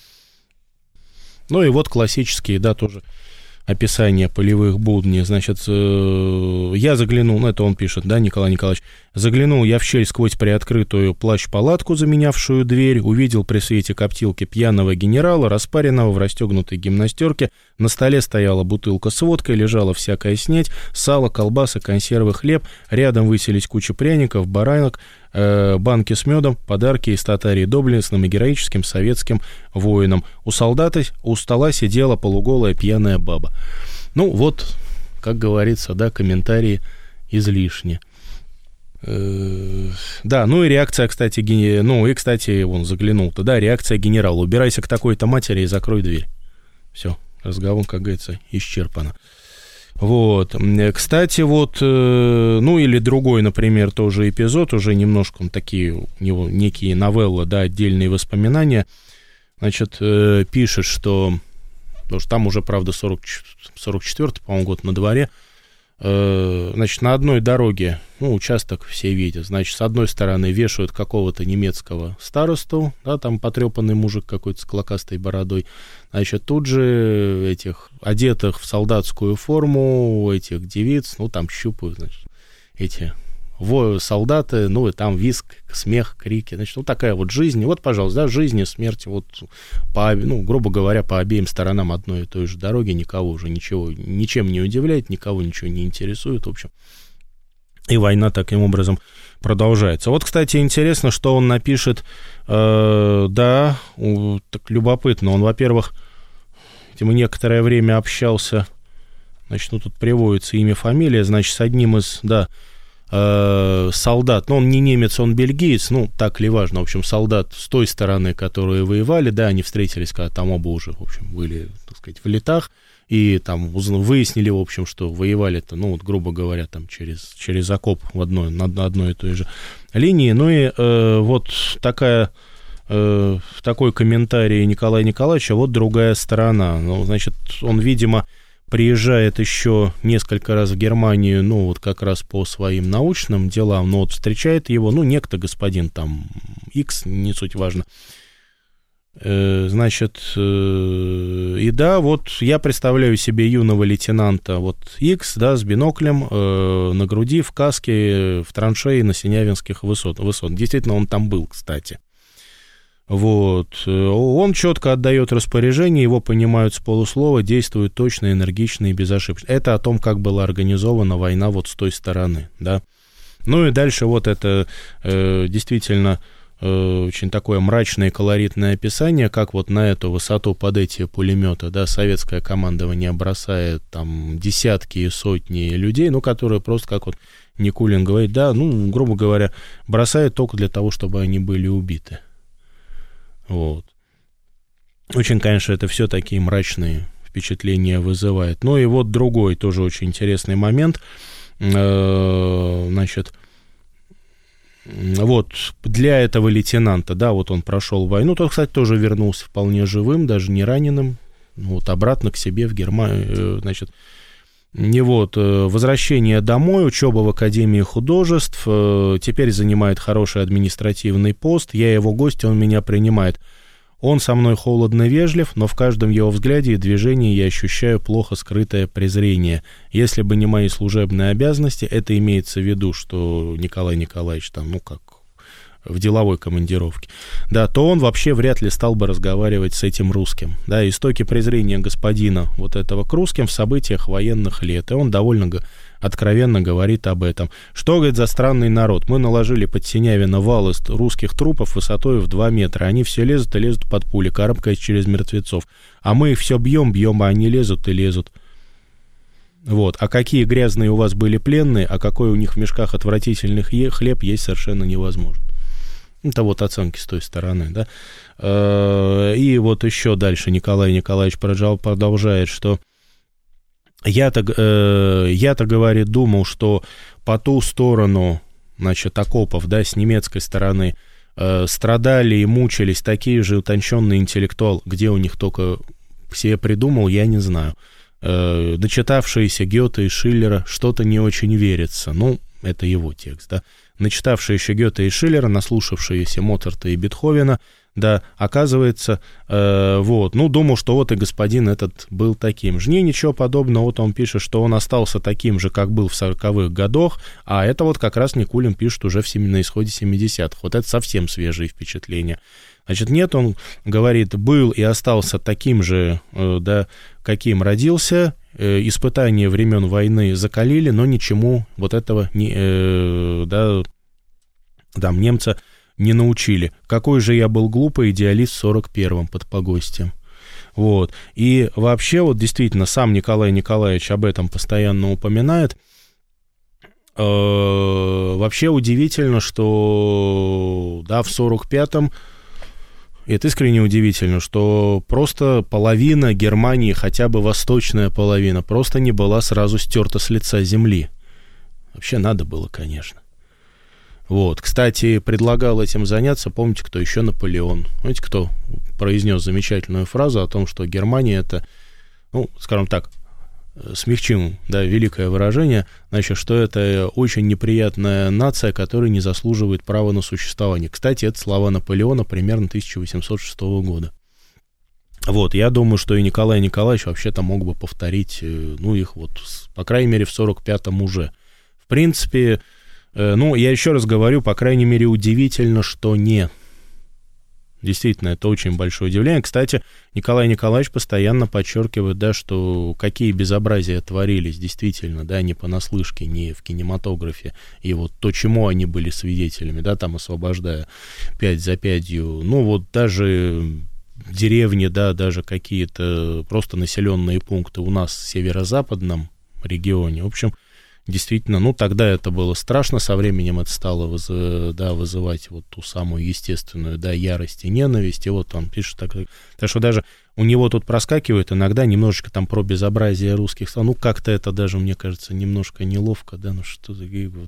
Ну и вот классические, да, тоже описание полевых будней. Значит, я заглянул, это он пишет, да, Николай Николаевич, заглянул я в щель сквозь приоткрытую плащ-палатку, заменявшую дверь, увидел при свете коптилки пьяного генерала, распаренного в расстегнутой гимнастерке, на столе стояла бутылка с водкой, лежала всякая снеть, сало, колбасы, консервы, хлеб, рядом высились куча пряников, баранок, банки с медом, подарки из Татарии доблестным и героическим советским воинам. У стола сидела полуголая пьяная баба. Ну вот, как говорится, да, комментарии излишни. Да, ну и реакция, кстати, он заглянул-то, да, реакция генерала: убирайся к такой-то матери и закрой дверь. Все, разговор, как говорится, исчерпан. Вот, кстати, вот, или другой, например, тоже эпизод, уже немножко такие у него некие новеллы, да, отдельные воспоминания, значит, пишет, что, потому что там уже, правда, 44-й, по-моему, год на дворе, значит, на одной дороге, участок все видят, значит, с одной стороны вешают какого-то немецкого старосту, да, там потрепанный мужик какой-то с клокастой бородой, значит, тут же этих, одетых в солдатскую форму, этих девиц, там щупают, значит, эти солдаты, и там визг, смех, крики, значит, такая вот жизнь, вот, пожалуйста, да, жизнь и смерть, вот, грубо говоря, по обеим сторонам одной и той же дороги, никого уже ничем не удивляет, никого ничего не интересует, в общем, и война таким образом продолжается. Вот, кстати, интересно, что он напишет, да, так любопытно, он, во-первых, мы некоторое время общался, значит, тут приводится имя, фамилия, значит, с одним из, да, солдат, он не немец, он бельгиец, так ли важно, в общем, солдат с той стороны, которые воевали, да, они встретились, когда там оба уже, в общем, были, так сказать, в летах, и там выяснили, в общем, что воевали-то, грубо говоря, там через окоп на одной и той же линии, и вот такой комментарий Николая Николаевича: вот другая сторона, значит, он, видимо, приезжает еще несколько раз в Германию, как раз по своим научным делам, но встречает его, некто господин там X, не суть важно. Значит, и да, вот я представляю себе юного лейтенанта X, да, с биноклем на груди, в каске, в траншеи на Синявинских высот. Действительно, он там был, кстати. Вот. Он четко отдает распоряжение, его понимают с полуслова, действует точно, энергично и безошибочно. Это о том, как была организована война вот с той стороны, да. Ну и дальше вот это действительно очень такое мрачное и колоритное описание, как вот на эту высоту под эти пулеметы, да, советское командование бросает там десятки и сотни людей, которые просто, как вот Никулин говорит, да, грубо говоря, бросает только для того, чтобы они были убиты. Вот. Очень, конечно, это все такие мрачные впечатление вызывает. Ну и вот другой тоже очень интересный момент. Значит, вот для этого лейтенанта, да, вот он прошел войну, тот, кстати, тоже вернулся вполне живым, даже не раненым, вот обратно к себе в Германию, значит, и вот возвращение домой, учеба в Академии художеств, теперь занимает хороший административный пост, я его гость, он меня принимает. Он со мной холодно вежлив, но в каждом его взгляде и движении я ощущаю плохо скрытое презрение. Если бы не мои служебные обязанности, это имеется в виду, что Николай Николаевич там, ну как, в деловой командировке, да, то он вообще вряд ли стал бы разговаривать с этим русским. Да, истоки презрения господина вот этого к русским в событиях военных лет, и он довольно откровенно говорит об этом. Что, говорит, за странный народ? Мы наложили под Синявино вал из русских трупов высотой в 2 метра. Они все лезут и лезут под пули, карабкаясь через мертвецов. А мы их все бьем, а они лезут и лезут. Вот. А какие грязные у вас были пленные, а какой у них в мешках отвратительный хлеб, есть совершенно невозможно. Это вот оценки с той стороны, да. И вот еще дальше Николай Николаевич продолжает, что я-то, говорит, думал, что по ту сторону, значит, окопов, да, с немецкой стороны, страдали и мучились такие же утонченные интеллектуалы, где у них только все придумал, я не знаю. Дочитавшиеся Гёте и Шиллера, что-то не очень верится. Ну, это его текст, да. Начитавшиеся Гёте и Шиллера, наслушавшиеся Моцарта и Бетховена, да, оказывается, вот, ну, думал, что вот и господин этот был таким же. Не, ничего подобного, вот он пишет, что он остался таким же, как был в 40-х годах, а это вот как раз Никулин пишет уже на исходе 70-х. Вот это совсем свежие впечатления. Значит, нет, он говорит, был и остался таким же, да, каким родился. Испытания времен войны закалили, но ничему вот этого там немца не научили. Какой же я был глупый идеалист в 41-м под Погостием. Вот. И вообще, вот действительно, сам Николай Николаевич об этом постоянно упоминает. Вообще удивительно, что, да, в 45-м, это искренне удивительно, что просто половина Германии, хотя бы восточная половина, просто не была сразу стерта с лица земли. Вообще надо было, конечно. Вот, кстати, предлагал этим заняться, помните, кто еще? Наполеон. Знаете, кто произнес замечательную фразу о том, что Германия это, ну, скажем так, смягчим, да, великое выражение, значит, что это очень неприятная нация, которая не заслуживает права на существование. Кстати, это слова Наполеона примерно 1806 года. Вот, я думаю, что и Николай Николаевич вообще-то мог бы повторить, ну, их вот, по крайней мере, в 45-м уже. В принципе, ну, я еще раз говорю, по крайней мере, удивительно, что не. Действительно, это очень большое удивление. Кстати, Николай Николаевич постоянно подчеркивает, да, что какие безобразия творились, действительно, да, не понаслышке, не в кинематографе, и вот то, чему они были свидетелями, да, там, освобождая 5 за 5, ну, вот даже деревни, да, даже какие-то просто населенные пункты у нас в северо-западном регионе, в общем, действительно, ну, тогда это было страшно, со временем это стало вызывать вот ту самую естественную, да, ярость и ненависть, и вот он пишет так что даже у него тут проскакивает иногда немножечко там про безобразие русских слов, ну, как-то это даже, мне кажется, немножко неловко, да, ну, что такие вот...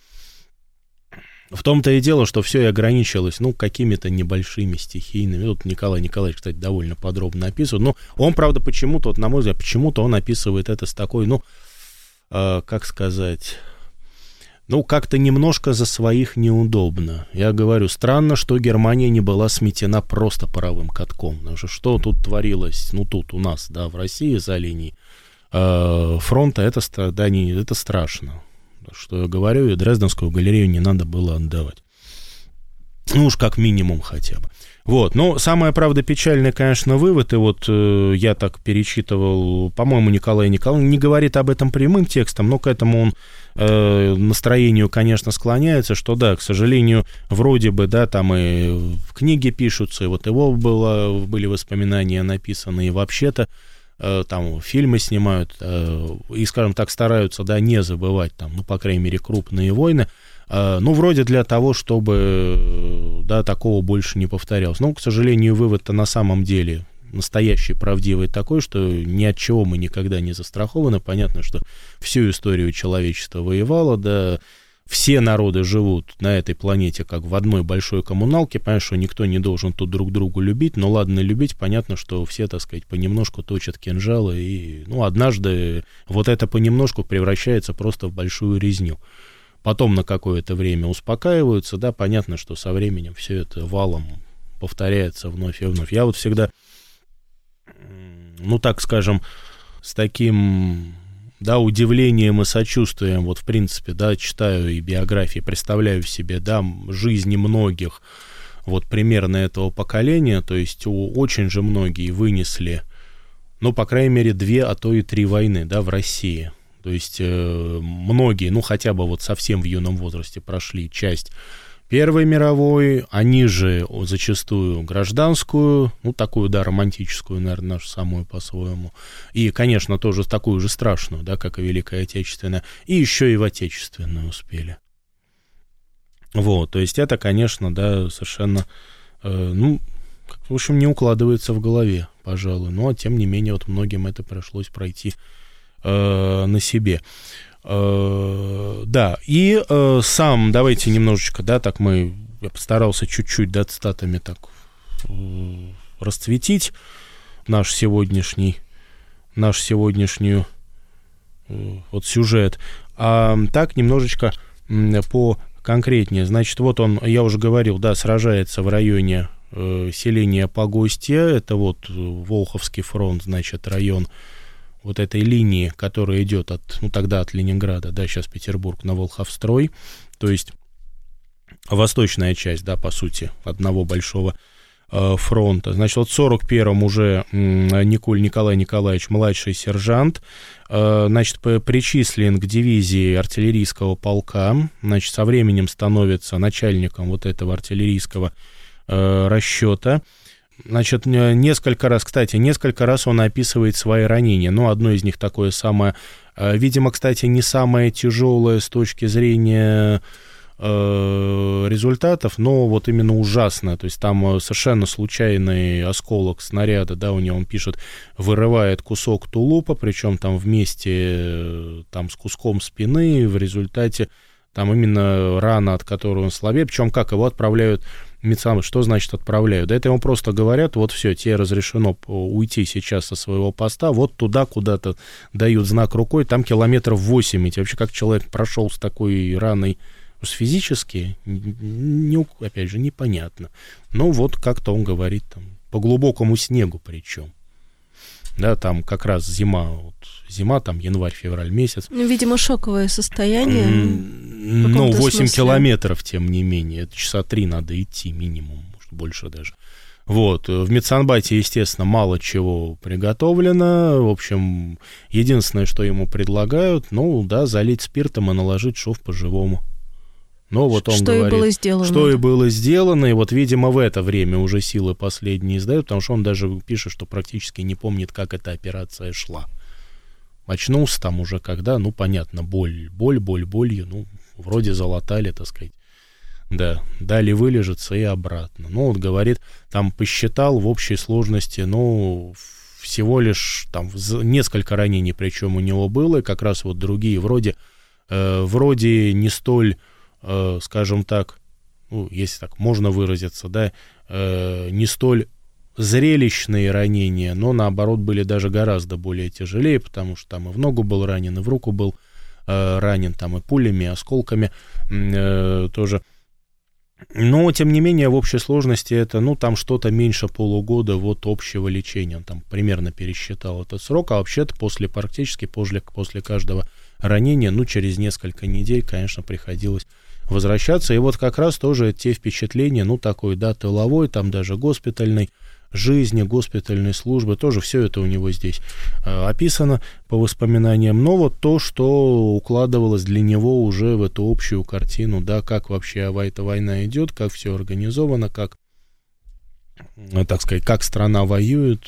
В том-то и дело, что все и ограничилось, ну, какими-то небольшими стихийными. Тут Николай Николаевич, кстати, довольно подробно описывает, но он, правда, почему-то, вот, на мой взгляд, почему-то он описывает это с такой, ну, как сказать, ну, как-то немножко за своих неудобно. Я говорю, странно, что Германия не была сметена просто паровым катком. Потому что тут творилось, ну, тут у нас, да, в России за линией фронта, это страшно. Что я говорю, и Дрезденскую галерею не надо было отдавать. Ну, уж как минимум хотя бы. Вот, но самое, правда, печальный, конечно, вывод, и вот я так перечитывал, по-моему, Николай Николаевич не говорит об этом прямым текстом, но к этому он настроению, конечно, склоняется, что да, к сожалению, вроде бы, да, там и в книге пишутся, и вот его были воспоминания написаны, и вообще-то там фильмы снимают, и, скажем так, стараются, да, не забывать там, ну, по крайней мере, крупные войны, ну, вроде для того, чтобы, да, такого больше не повторялось. Но, к сожалению, вывод-то на самом деле настоящий, правдивый такой, что ни от чего мы никогда не застрахованы. Понятно, что всю историю человечества воевало, да, все народы живут на этой планете как в одной большой коммуналке. Понятно, что никто не должен тут друг другу любить, но ладно любить, понятно, что все, так сказать, понемножку точат кинжалы, и, однажды вот это понемножку превращается просто в большую резню. Потом на какое-то время успокаиваются, да, понятно, что со временем все это валом повторяется вновь и вновь. Я вот всегда, так скажем, с таким, да, удивлением и сочувствием, вот, в принципе, да, читаю и биографии, представляю себе, да, жизни многих, вот, примерно этого поколения, то есть очень же многие вынесли, по крайней мере, 2, а то и 3 войны, да, в России. То есть многие, хотя бы вот совсем в юном возрасте прошли часть Первой мировой, они же зачастую гражданскую, такую, да, романтическую, наверное, нашу самую по-своему, и, конечно, тоже такую же страшную, да, как и Великая Отечественная, и еще и в Отечественную успели. Вот, то есть это, конечно, да, совершенно, в общем, не укладывается в голове, пожалуй, но, тем не менее, вот многим это пришлось пройти на себе. Да, и сам, давайте немножечко, да, так я постарался чуть-чуть, да, цитатами так расцветить наш сегодняшний вот сюжет, а так немножечко поконкретнее. Значит, вот он, я уже говорил, да, сражается в районе селения Погостье, это вот Волховский фронт, значит, район вот этой линии, которая идет тогда от Ленинграда, да, сейчас Петербург, на Волховстрой, то есть восточная часть, да, по сути, одного большого фронта. Значит, вот в 41-м уже Николай Николаевич, младший сержант, значит, причислен к дивизии артиллерийского полка, значит, со временем становится начальником вот этого артиллерийского расчета. Значит, несколько раз он описывает свои ранения, одно из них такое самое, видимо, кстати, не самое тяжелое с точки зрения результатов, но вот именно ужасно, то есть там совершенно случайный осколок снаряда, да, у него, он пишет, вырывает кусок тулупа, причем там вместе там с куском спины, в результате там именно рана, от которой он слабеет, причем как его отправляют медсанбат. Что значит отправляют? Да это ему просто говорят, вот все, тебе разрешено уйти сейчас со своего поста, вот туда куда-то дают знак рукой, там километров 8 идти. Вообще, как человек прошел с такой раной физически, опять же, непонятно. Но вот как-то он говорит, там, по глубокому снегу причем. Да, там как раз зима, там январь-февраль месяц. Видимо, шоковое состояние. 8 смысле. Километров, тем не менее. Это часа 3 надо идти минимум, может, больше даже. Вот. В медсанбате, естественно, мало чего приготовлено. В общем, единственное, что ему предлагают, залить спиртом и наложить шов по-живому. Но вот он что говорит, и было сделано. Что и было сделано, и вот, видимо, в это время уже силы последние сдают, потому что он даже пишет, что практически не помнит, как эта операция шла. Очнулся там уже когда, понятно, болью, вроде залатали, так сказать, да, дали вылежаться и обратно. Вот, говорит, там посчитал в общей сложности, всего лишь там несколько ранений, причем у него было, и как раз вот другие вроде не столь, скажем так, если так можно выразиться, да, не столь зрелищные ранения, но наоборот были даже гораздо более тяжелее, потому что там и в ногу был ранен, и в руку был ранен, там и пулями, и осколками тоже. Но, тем не менее, в общей сложности это, там что-то меньше полугода вот общего лечения. Он там примерно пересчитал этот срок, а вообще-то практически после каждого ранения, через несколько недель, конечно, приходилось возвращаться. И вот как раз тоже те впечатления, такой, да, тыловой, там даже госпитальной жизни, госпитальной службы, тоже все это у него здесь описано по воспоминаниям, но вот то, что укладывалось для него уже в эту общую картину, да, как вообще эта война идет, как все организовано, как, так сказать, как страна воюет.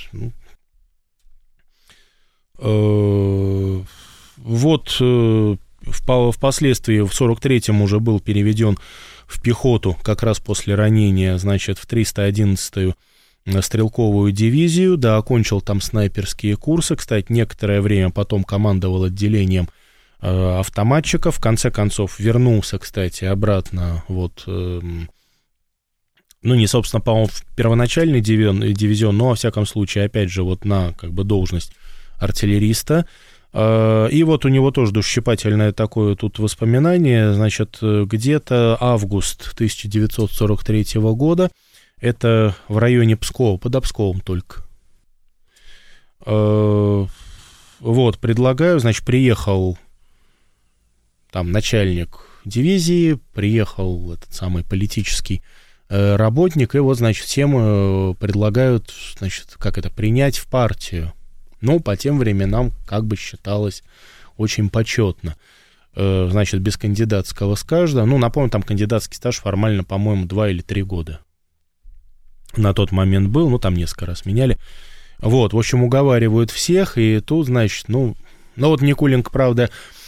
Вот впоследствии в 43-м уже был переведен в пехоту как раз после ранения, значит, в 311-ю стрелковую дивизию, да, окончил там снайперские курсы, кстати, некоторое время потом командовал отделением автоматчиков, в конце концов вернулся, кстати, обратно, вот, ну, не, собственно, по-моему, в первоначальный дивизион, но, во всяком случае, опять же, вот на, как бы, должность артиллериста. И вот у него тоже душещипательное такое тут воспоминание, значит, где-то август 1943 года, это в районе Пскова, под Псковом только. Вот, предлагаю, значит, приехал там начальник дивизии, приехал этот самый политический работник, и вот, значит, всем предлагают, значит, как это, принять в партию. Ну, по тем временам, как бы считалось, очень почетно. Значит, без кандидатского стажа. Ну, напомню, там кандидатский стаж формально, по-моему, 2 или 3 года. На тот момент был, ну, там несколько раз меняли. Вот, в общем, уговаривают всех, и тут, значит, ну вот Никулин, правда,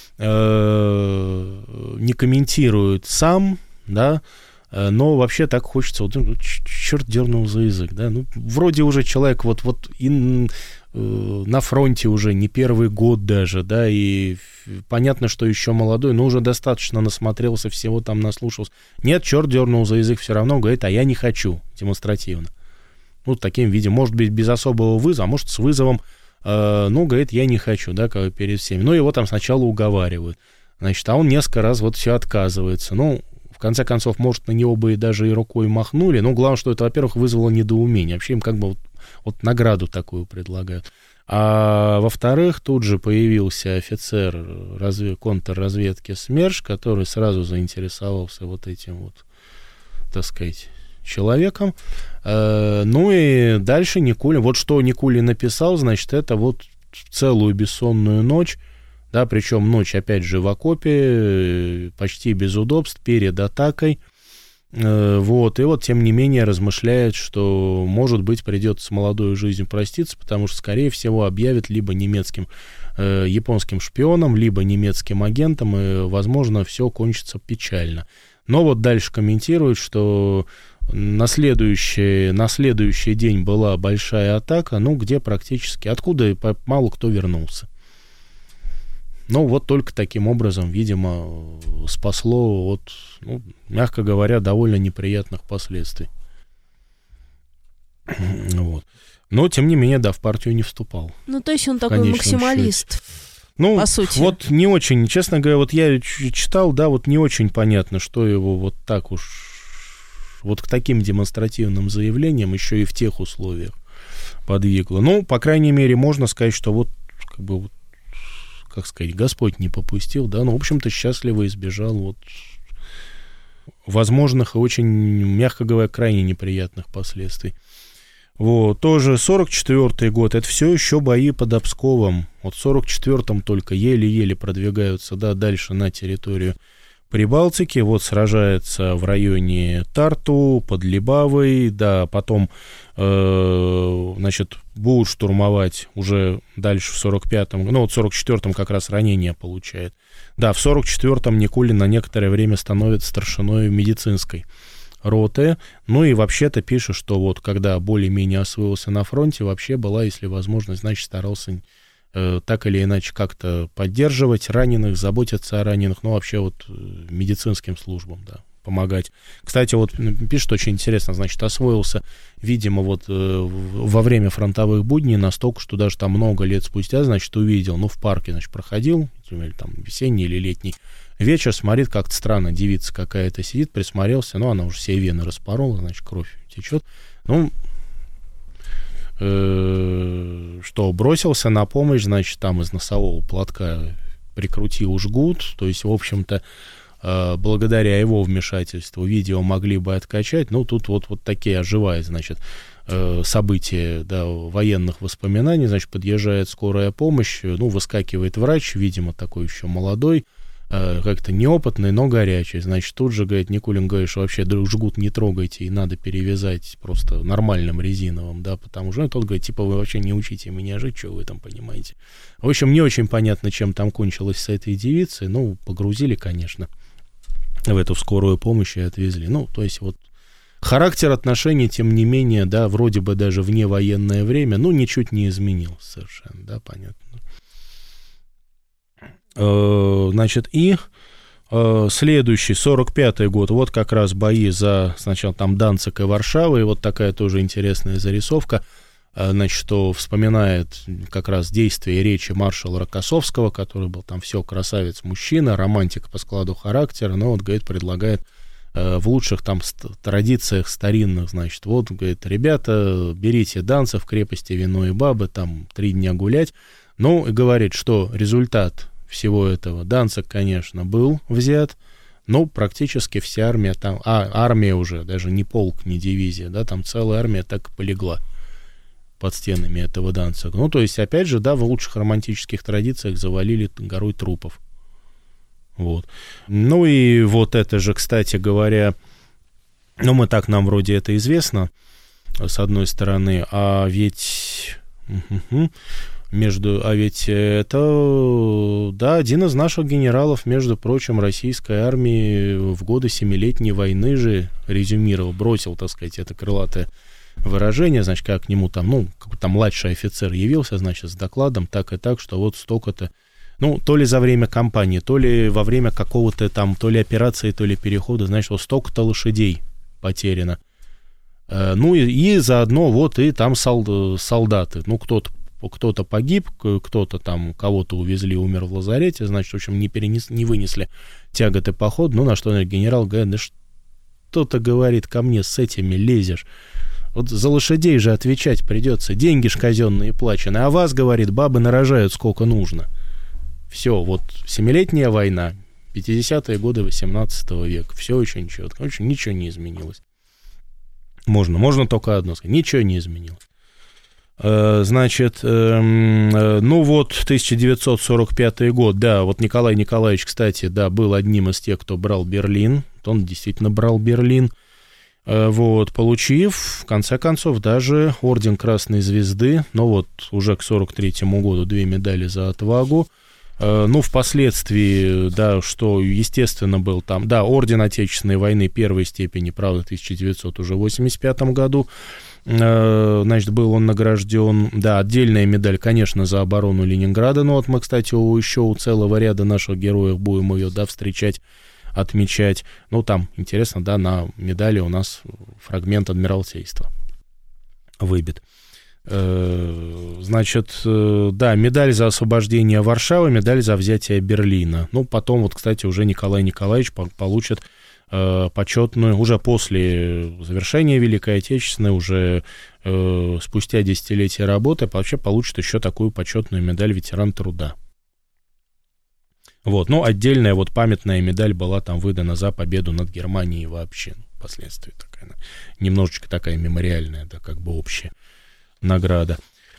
не комментирует сам, да, но вообще так хочется, вот, черт дернул за язык, да, ну, вроде уже человек вот на фронте уже не первый год даже, да, и понятно, что еще молодой, но уже достаточно насмотрелся, всего там наслушался. Нет, черт дернул за язык все равно, говорит, а я не хочу, демонстративно. Ну, таким видом, может быть, без особого вызова, а может, с вызовом, ну, говорит, я не хочу, да, как перед всеми. Ну, его там сначала уговаривают, значит, а он несколько раз вот все отказывается. Ну, в конце концов, может, на него бы и даже и рукой махнули, но главное, что это, во-первых, вызвало недоумение. Вообще им как бы вот награду такую предлагают. А во-вторых, тут же появился офицер контрразведки СМЕРШ, который сразу заинтересовался вот этим вот, так сказать, человеком. Ну и дальше Никулин, вот что Никулин написал, значит, это вот целую бессонную ночь, да, причем ночь, опять же, в окопе, почти без удобств, перед атакой. Вот, и вот, тем не менее, размышляет, что, может быть, придется с молодой жизнью проститься, потому что, скорее всего, объявят либо японским шпионом, либо немецким агентом, и, возможно, все кончится печально. Но вот дальше комментирует, что на следующий день была большая атака, ну, где практически, откуда мало кто вернулся. Ну, вот только таким образом, видимо, спасло от, ну, мягко говоря, довольно неприятных последствий. Вот. Но, тем не менее, да, в партию не вступал. Ну, то есть он такой максималист, ну, по сути. Вот не очень, честно говоря, вот я читал, да, вот не очень понятно, что его вот так уж, вот к таким демонстративным заявлениям еще и в тех условиях подвигло. Ну, по крайней мере, можно сказать, что вот, как бы, вот, как сказать, Господь не попустил, да, ну, в общем-то, счастливо избежал вот возможных и очень, мягко говоря, крайне неприятных последствий. Вот, тоже 44-й год, это все еще бои под Псковом, вот в 44-м только еле-еле продвигаются, да, дальше на территорию Прибалтики, вот сражается в районе Тарту, под Либавой, да, потом, значит, будут штурмовать уже дальше в 45-м, ну, вот в 44-м как раз ранение получает. Да, в 44-м Никулин на некоторое время становится старшиной медицинской роты, ну и вообще-то пишет, что вот когда более-менее освоился на фронте, вообще была, если возможность, значит, старался так или иначе как-то поддерживать раненых, заботиться о раненых, ну, вообще вот медицинским службам, да, помогать. Кстати, вот пишет очень интересно, значит, освоился, видимо, вот во время фронтовых будней настолько, что даже там много лет спустя, значит, увидел, ну, в парке, значит, проходил, или там весенний или летний вечер, смотрит, как-то странно, девица какая-то сидит, присмотрелся, ну, она уже все вены распорола, значит, кровь течет, ну, что бросился на помощь, значит, там из носового платка прикрутил жгут, то есть, в общем-то, благодаря его вмешательству видео могли бы откачать, ну, тут вот такие оживают, значит, события, да, военных воспоминаний, значит, подъезжает скорая помощь, ну, выскакивает врач, видимо, такой еще молодой, как-то неопытный, но горячий, значит, тут же, говорит, Никулин говорит, что вообще жгут не трогайте, и надо перевязать просто нормальным резиновым, да, потому что, ну, тот говорит, типа, вы вообще не учите меня жить, что вы там понимаете. В общем, не очень понятно, чем там кончилось с этой девицей, ну, погрузили, конечно, в эту скорую помощь и отвезли, ну, то есть вот характер отношений, тем не менее, да, вроде бы даже в невоенное время, ну, ничуть не изменился совершенно, да, понятно. Значит, и следующий, 45-й год, вот как раз бои за, сначала там Данциг и Варшава, и вот такая тоже интересная зарисовка, значит, что вспоминает как раз действия и речи маршала Рокоссовского, который был там все красавец-мужчина, романтик по складу характера, но вот, говорит, предлагает в лучших там традициях старинных, значит, вот, говорит, ребята, берите Данциг, в крепости вино и бабы, там 3 дня гулять, ну, и говорит, что результат всего этого, Данциг, конечно, был взят, но практически вся армия там, армия уже, даже не полк, не дивизия, да, там целая армия так и полегла под стенами этого Данцига. Ну, то есть, опять же, да, в лучших романтических традициях завалили горой трупов. Вот. Ну, и вот это же, кстати говоря, ну, нам вроде это известно, с одной стороны, а ведь... ведь это, да, один из наших генералов, между прочим, российской армии в годы Семилетней войны же резюмировал, бросил, так сказать, это крылатое выражение, значит, как к нему там, ну, какой-то младший офицер явился, значит, с докладом так и так, что вот столько-то, ну, то ли за время кампании, то ли во время какого-то там, то ли операции, то ли перехода, значит, вот столько-то лошадей потеряно. Ну, и заодно вот и там солдаты, ну, кто-то погиб, кто-то там, кого-то увезли, умер в лазарете, значит, в общем, не вынесли тяготы похода. Ну, на что генерал говорит, да что ты, говорит, ко мне с этими лезешь? Вот за лошадей же отвечать придется, деньги ж казенные плачены, а вас, говорит, бабы нарожают сколько нужно. Все, вот Семилетняя война, 50-е годы 18 века, все очень четко, очень ничего не изменилось. Можно только одно сказать, ничего не изменилось. Значит, ну вот 1945 год, да, вот Николай Николаевич, кстати, да, был одним из тех, кто брал Берлин, он действительно брал Берлин, вот, получив, в конце концов, даже орден Красной Звезды, но вот уже к 1943 году 2 медали за отвагу, ну, впоследствии, да, что, естественно, был там, да, орден Отечественной войны первой степени, правда, в 1985 году, значит, был он награжден, да, отдельная медаль, конечно, за оборону Ленинграда, но вот мы, кстати, еще у целого ряда наших героев будем ее, да, встречать, отмечать, ну, там, интересно, да, на медали у нас фрагмент Адмиралтейства выбит. Значит, да, медаль за освобождение Варшавы, медаль за взятие Берлина. Ну, потом, вот, кстати, уже Николай Николаевич получит почетную, уже после завершения Великой Отечественной, уже спустя десятилетия работы, вообще получит еще такую почетную медаль ветеран труда. Вот, ну, отдельная вот памятная медаль была там выдана за победу над Германией вообще, впоследствии такая, немножечко такая мемориальная, да, как бы общая награда.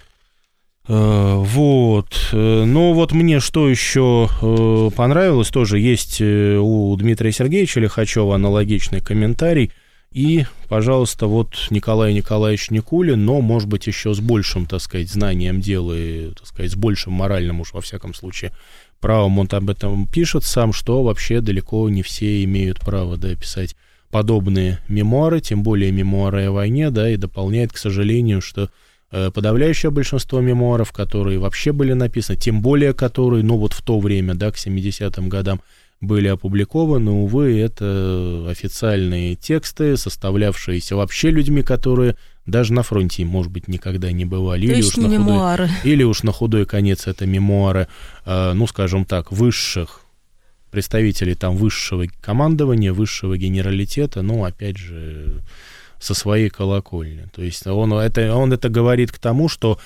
Вот, ну вот мне что еще понравилось, тоже есть у Дмитрия Сергеевича Лихачева аналогичный комментарий, и, пожалуйста, вот Николай Николаевич Никулин, но, может быть, еще с большим, так сказать, знанием дела и, так сказать, с большим моральным, уж во всяком случае, правом, он об этом пишет сам, что вообще далеко не все имеют право, да, писать подобные мемуары, тем более мемуары о войне, да, и дополняет, к сожалению, что подавляющее большинство мемуаров, которые вообще были написаны, тем более которые, ну вот в то время, да, к 70-м годам были опубликованы, увы, это официальные тексты, составлявшиеся вообще людьми, которые даже на фронте, может быть, никогда не бывали. То есть не мемуары. Или уж на худой конец это мемуары, ну, скажем так, высших представителей там высшего командования, высшего генералитета, ну, опять же, со своей колокольни. То есть он это говорит к тому, что,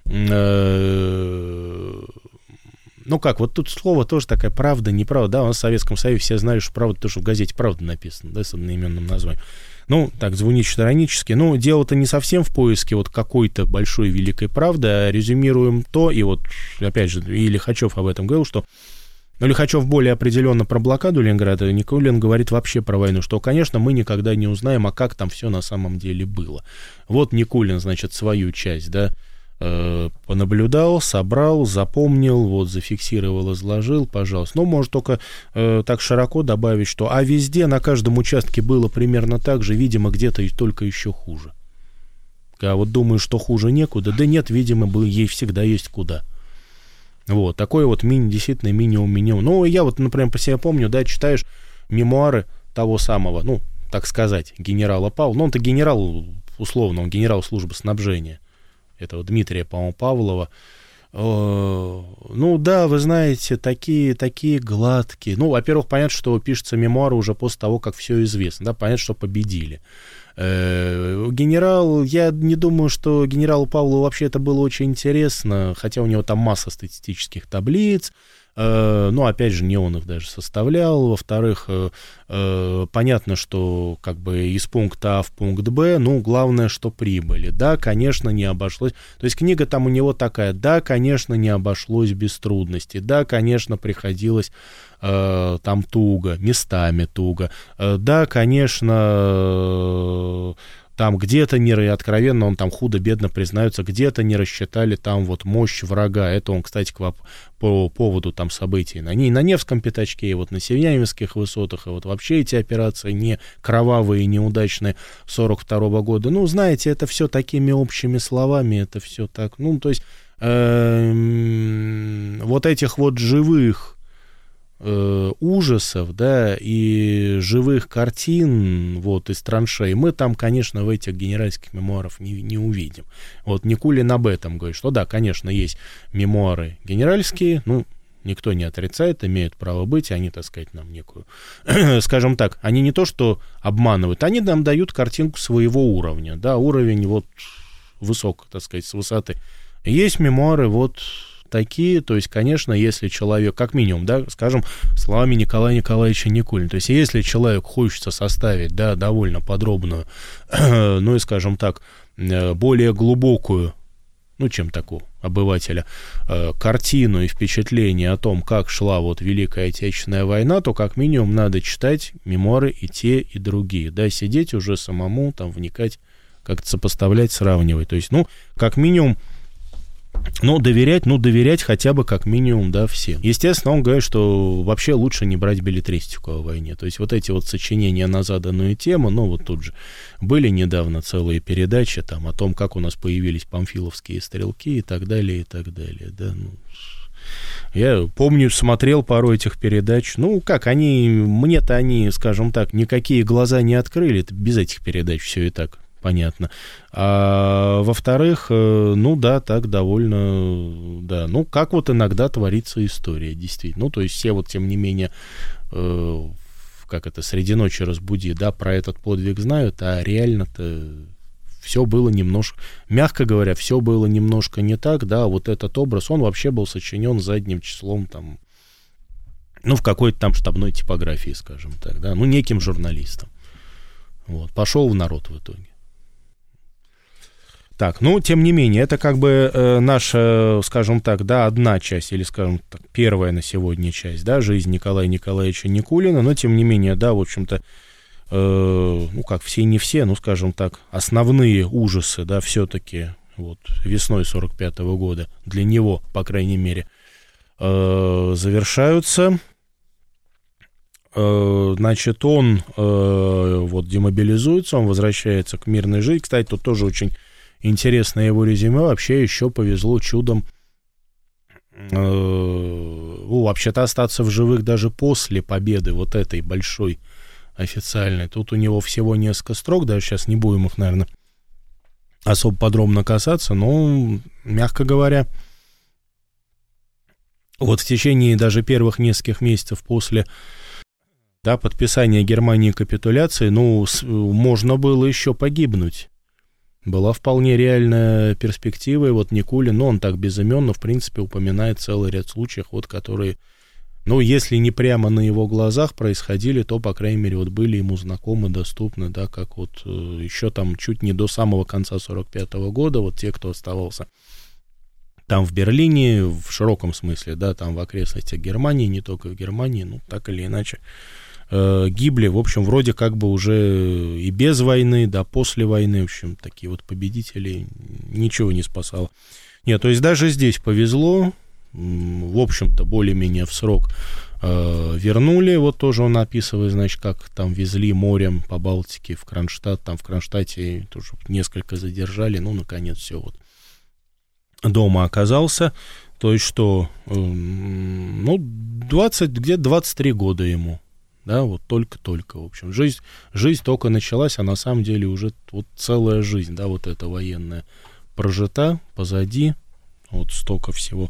ну как, вот тут слово тоже такая правда, неправда, да, у нас в Советском Союзе все знали, что правда, то, что в газете правда написано, да, с одноименным названием. Ну, так, звучит иронически, но дело-то не совсем в поиске вот какой-то большой великой правды, а резюмируем то, и вот, опять же, и Лихачев об этом говорил, что но Лихачев более определенно про блокаду Ленинграда, Никулин говорит вообще про войну, что, конечно, мы никогда не узнаем, а как там все на самом деле было. Вот Никулин, значит, свою часть, да, понаблюдал, собрал, запомнил, вот, зафиксировал, изложил, пожалуйста. Ну, может только так широко добавить, что везде, на каждом участке было примерно так же, видимо, где-то и только еще хуже. А вот думаю, что хуже некуда, да нет, видимо, ей всегда есть куда. Вот, такой вот действительно минимум. Ну, я вот, например, по себе помню, да, читаешь мемуары того самого, ну, так сказать, генерала Павлова, ну, он-то генерал, условно, он генерал службы снабжения, этого Дмитрия, по-моему, Павлова. Ну, да, вы знаете, такие гладкие. Ну, во-первых, понятно, что пишутся мемуары уже после того, как все известно, да, понятно, что победили. Генерал, я не думаю, что генералу Павлову вообще это было очень интересно, хотя у него там масса статистических таблиц, но, опять же, не он их даже составлял. Во-вторых, понятно, что как бы из пункта А в пункт Б, ну, главное, что прибыли. Да, конечно, не обошлось. То есть книга там у него такая, да, конечно, не обошлось без трудностей, да, конечно, приходилось там туго, местами туго, да, конечно, там где-то откровенно он там худо-бедно признается, где-то не рассчитали там вот мощь врага. Это он, кстати, по поводу там событий на Невском пятачке, и вот на Севнямских высотах, и вот вообще эти операции не кровавые и неудачные 42-го года. Ну, знаете, это все такими общими словами, это все так, ну, то есть вот этих вот живых ужасов, да, и живых картин вот из траншей мы там, конечно, в этих генеральских мемуарах не увидим. Вот Никулин об этом говорит, что да, конечно, есть мемуары генеральские, ну, никто не отрицает, имеют право быть, они, так сказать, нам некую, скажем так, они не то что обманывают, они нам дают картинку своего уровня, да, уровень вот высок, так сказать, с высоты. Есть мемуары вот такие, то есть, конечно, если человек, как минимум, да, скажем, словами Николая Николаевича Никулина, то есть, если человек хочется составить, да, довольно подробную, ну и, скажем так, более глубокую, ну, чем такого обывателя, картину и впечатление о том, как шла вот Великая Отечественная война, то, как минимум, надо читать мемуары и те, и другие, да, сидеть уже самому, там, вникать, как-то сопоставлять, сравнивать, то есть, ну, как минимум, доверять хотя бы как минимум, да, всем. Естественно, он говорит, что вообще лучше не брать беллетристику о войне. То есть вот эти вот сочинения на заданную тему, ну, вот тут же были недавно целые передачи там о том, как у нас появились памфиловские стрелки и так далее, да, ну... Я помню, смотрел пару этих передач. Ну, как, мне-то они, скажем так, никакие глаза не открыли. Это без этих передач все и так понятно. А во-вторых, ну да, так довольно, да, ну как вот иногда творится история, действительно. Ну, то есть все вот, тем не менее, среди ночи разбуди, да, про этот подвиг знают, а реально-то все было немножко, мягко говоря, все было немножко не так, да, вот этот образ, он вообще был сочинен задним числом, там, ну, в какой-то там штабной типографии, скажем так, да, ну, неким журналистом. Вот, пошел в народ в итоге. Так, ну, тем не менее, это как бы наша, скажем так, да, одна часть, или, скажем так, первая на сегодня часть, да, жизнь Николая Николаевича Никулина, но, тем не менее, да, в общем-то, ну, как все, не все, ну, скажем так, основные ужасы, да, все-таки, вот, весной 45-го года, для него, по крайней мере, завершаются. Значит, он вот демобилизуется, он возвращается к мирной жизни. Кстати, тут тоже очень интересное его резюме. Вообще еще повезло чудом вообще-то остаться в живых даже после победы вот этой большой официальной. Тут у него всего несколько строк, даже сейчас не будем их, наверное, особо подробно касаться, но, мягко говоря, вот в течение даже первых нескольких месяцев после, да, подписания Германии капитуляции, ну, можно было еще погибнуть. Была вполне реальная перспектива, и вот Никулин, ну, он так безыменно, в принципе, упоминает целый ряд случаев, вот, которые, ну, если не прямо на его глазах происходили, то, по крайней мере, вот были ему знакомы, доступны, да, как вот еще там чуть не до самого конца 45-го года, вот те, кто оставался там в Берлине, в широком смысле, да, там в окрестностях Германии, не только в Германии, ну, так или иначе, гибли, в общем, вроде как бы уже и без войны, да, после войны, в общем, такие вот победители, ничего не спасало. Нет, то есть даже здесь повезло, в общем-то, более-менее в срок вернули. Вот тоже он описывает, значит, как там везли морем по Балтике в Кронштадт, там в Кронштадте тоже несколько задержали, ну, наконец, все вот дома оказался. То есть что, ну, где-то 23 года ему, да, вот только-только, в общем. Жизнь только началась, а на самом деле уже вот целая жизнь, да, вот эта военная прожита позади, вот столько всего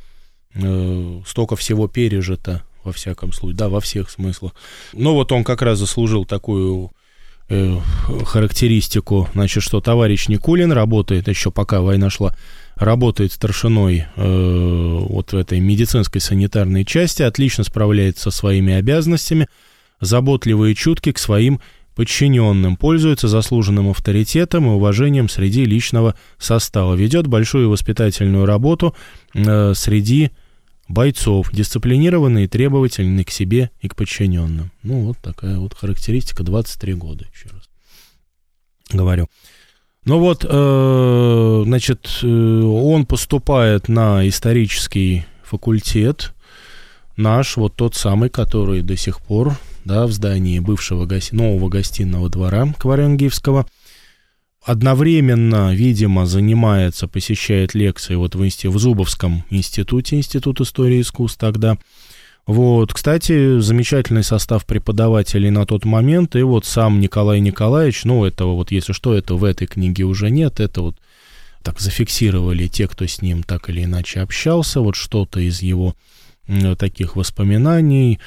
пережито, во всяком случае, да, во всех смыслах. Но вот он как раз заслужил такую характеристику, значит, что товарищ Никулин работает, еще пока война шла, работает старшиной вот в этой медицинской санитарной части, отлично справляется со своими обязанностями, заботливый и чуткий к своим подчиненным, пользуется заслуженным авторитетом и уважением среди личного состава, ведет большую воспитательную работу среди бойцов, дисциплинированный и требовательный к себе и к подчиненным. Ну, вот такая вот характеристика, 23 года, еще раз говорю. Ну вот, значит, он поступает на исторический факультет наш, вот тот самый, который до сих пор, да, в здании бывшего нового гостиного двора Кварангиевского. Одновременно, видимо, посещает лекции вот в Зубовском институте, Институт истории искусств тогда. Вот, кстати, замечательный состав преподавателей на тот момент, и вот сам Николай Николаевич, ну, этого вот, если что, это в этой книге уже нет, это вот так зафиксировали те, кто с ним так или иначе общался, вот что-то из его таких воспоминаний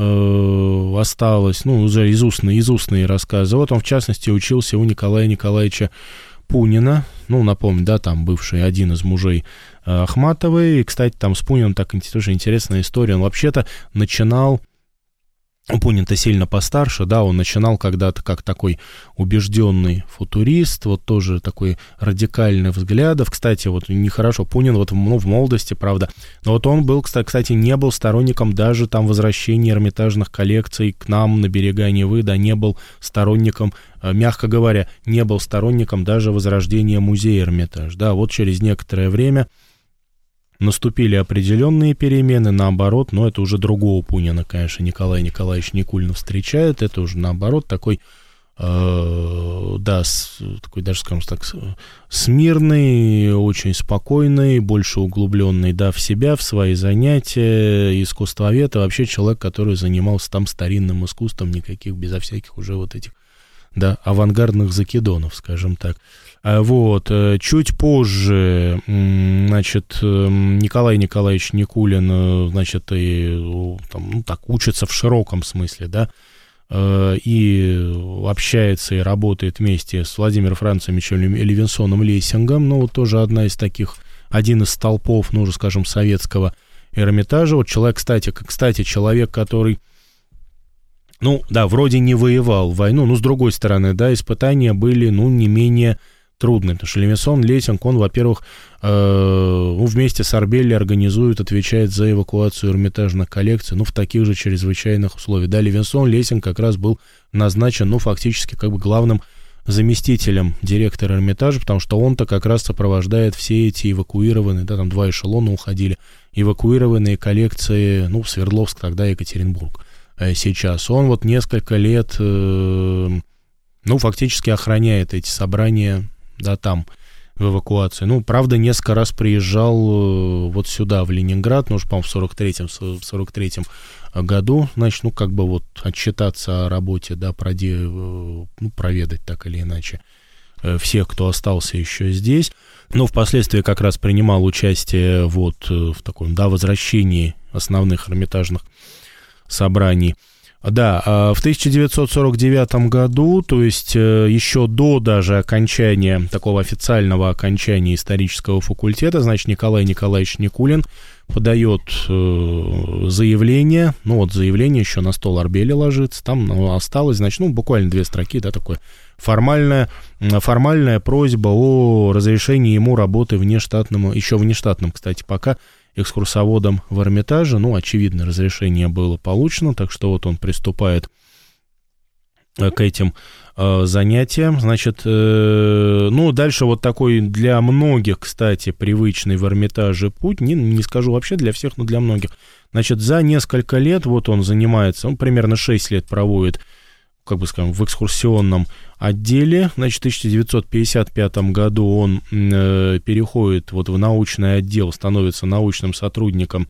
осталось, ну, уже из устные рассказы. Вот он, в частности, учился у Николая Николаевича Пунина, ну, напомню, да, там бывший один из мужей Ахматовой, и, кстати, там с Пуниным так тоже интересная история, он вообще-то начинал, Пунин-то сильно постарше, да, он начинал когда-то как такой убежденный футурист, вот тоже такой радикальных взглядов, кстати, вот нехорошо, Пунин вот в молодости, правда, но вот он был, кстати, не был сторонником даже там возвращения Эрмитажных коллекций к нам на берега Невы, да, не был сторонником, мягко говоря, не был сторонником даже возрождения музея Эрмитаж, да, вот через некоторое время наступили определенные перемены, наоборот, но это уже другого Пунина, конечно, Николай Николаевич Никулин встречает, это уже наоборот такой, да, такой даже, скажем так, смирный, очень спокойный, больше углубленный, да, в себя, в свои занятия, искусствовед, и вообще человек, который занимался там старинным искусством, никаких, безо всяких уже вот этих, да, авангардных закидонов, скажем так. Вот, чуть позже, значит, Николай Николаевич Никулин, значит, и там, ну, так учится в широком смысле, да, и общается и работает вместе с Владимиром Францевичем Левинсоном Лессингом, ну, вот тоже один из столпов, ну, уже, скажем, советского Эрмитажа. Вот человек, кстати, человек, который, ну, да, вроде не воевал в войну, но, с другой стороны, да, испытания были, ну, не менее трудные, потому что Левинсон, Лессинг, он, во-первых, вместе с Арбелли отвечает за эвакуацию Эрмитажных коллекций, ну, в таких же чрезвычайных условиях. Да, Левинсон, Лессинг как раз был назначен, ну, фактически, как бы главным заместителем директора Эрмитажа, потому что он-то как раз сопровождает все эти эвакуированные, да, там 2 эшелона уходили, эвакуированные коллекции, ну, в Свердловск, тогда Екатеринбург. Сейчас он вот несколько лет, ну, фактически охраняет эти собрания, да, там, в эвакуации. Ну, правда, несколько раз приезжал вот сюда, в Ленинград, ну, уже, по-моему, в 43-м году, значит, ну, как бы вот отчитаться о работе, да, проведать так или иначе всех, кто остался еще здесь. Но впоследствии как раз принимал участие вот в таком, да, возвращении основных Эрмитажных собраний. Да, в 1949 году, то есть еще до даже окончания, такого официального окончания исторического факультета, значит, Николай Николаевич Никулин подает заявление, ну вот заявление еще на стол Арбели ложится, там осталось, значит, ну буквально 2 строки, да, такое формальная просьба о разрешении ему работы еще внештатным, кстати, пока экскурсоводом в Эрмитаже, ну, очевидно, разрешение было получено, так что вот он приступает к этим занятиям. Значит, ну, дальше вот такой для многих, кстати, привычный в Эрмитаже путь, не скажу вообще для всех, но для многих. Значит, за несколько лет вот он занимается, он примерно 6 лет проводит, как бы скажем, в экскурсионном отделе. Значит, в 1955 году он переходит вот в научный отдел, становится научным сотрудником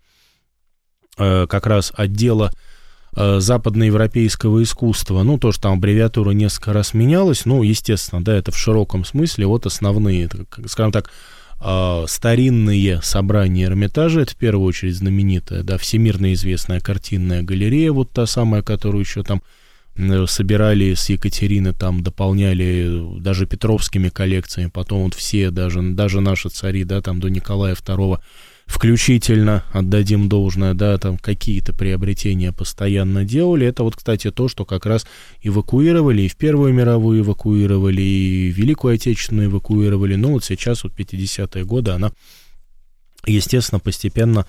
как раз отдела западноевропейского искусства. Ну, тоже там аббревиатура несколько раз менялась, ну, естественно, да, это в широком смысле, вот основные, скажем так, старинные собрания Эрмитажа, это в первую очередь знаменитая, да, всемирно известная картинная галерея, вот та самая, которую еще там собирали с Екатерины, там дополняли даже петровскими коллекциями, потом вот все, даже наши цари, да, там до Николая II включительно, отдадим должное, да, там какие-то приобретения постоянно делали. Это вот, кстати, то, что как раз эвакуировали, и в Первую мировую эвакуировали, и в Великую Отечественную эвакуировали. Ну, вот сейчас, вот 50-е годы, она, естественно, постепенно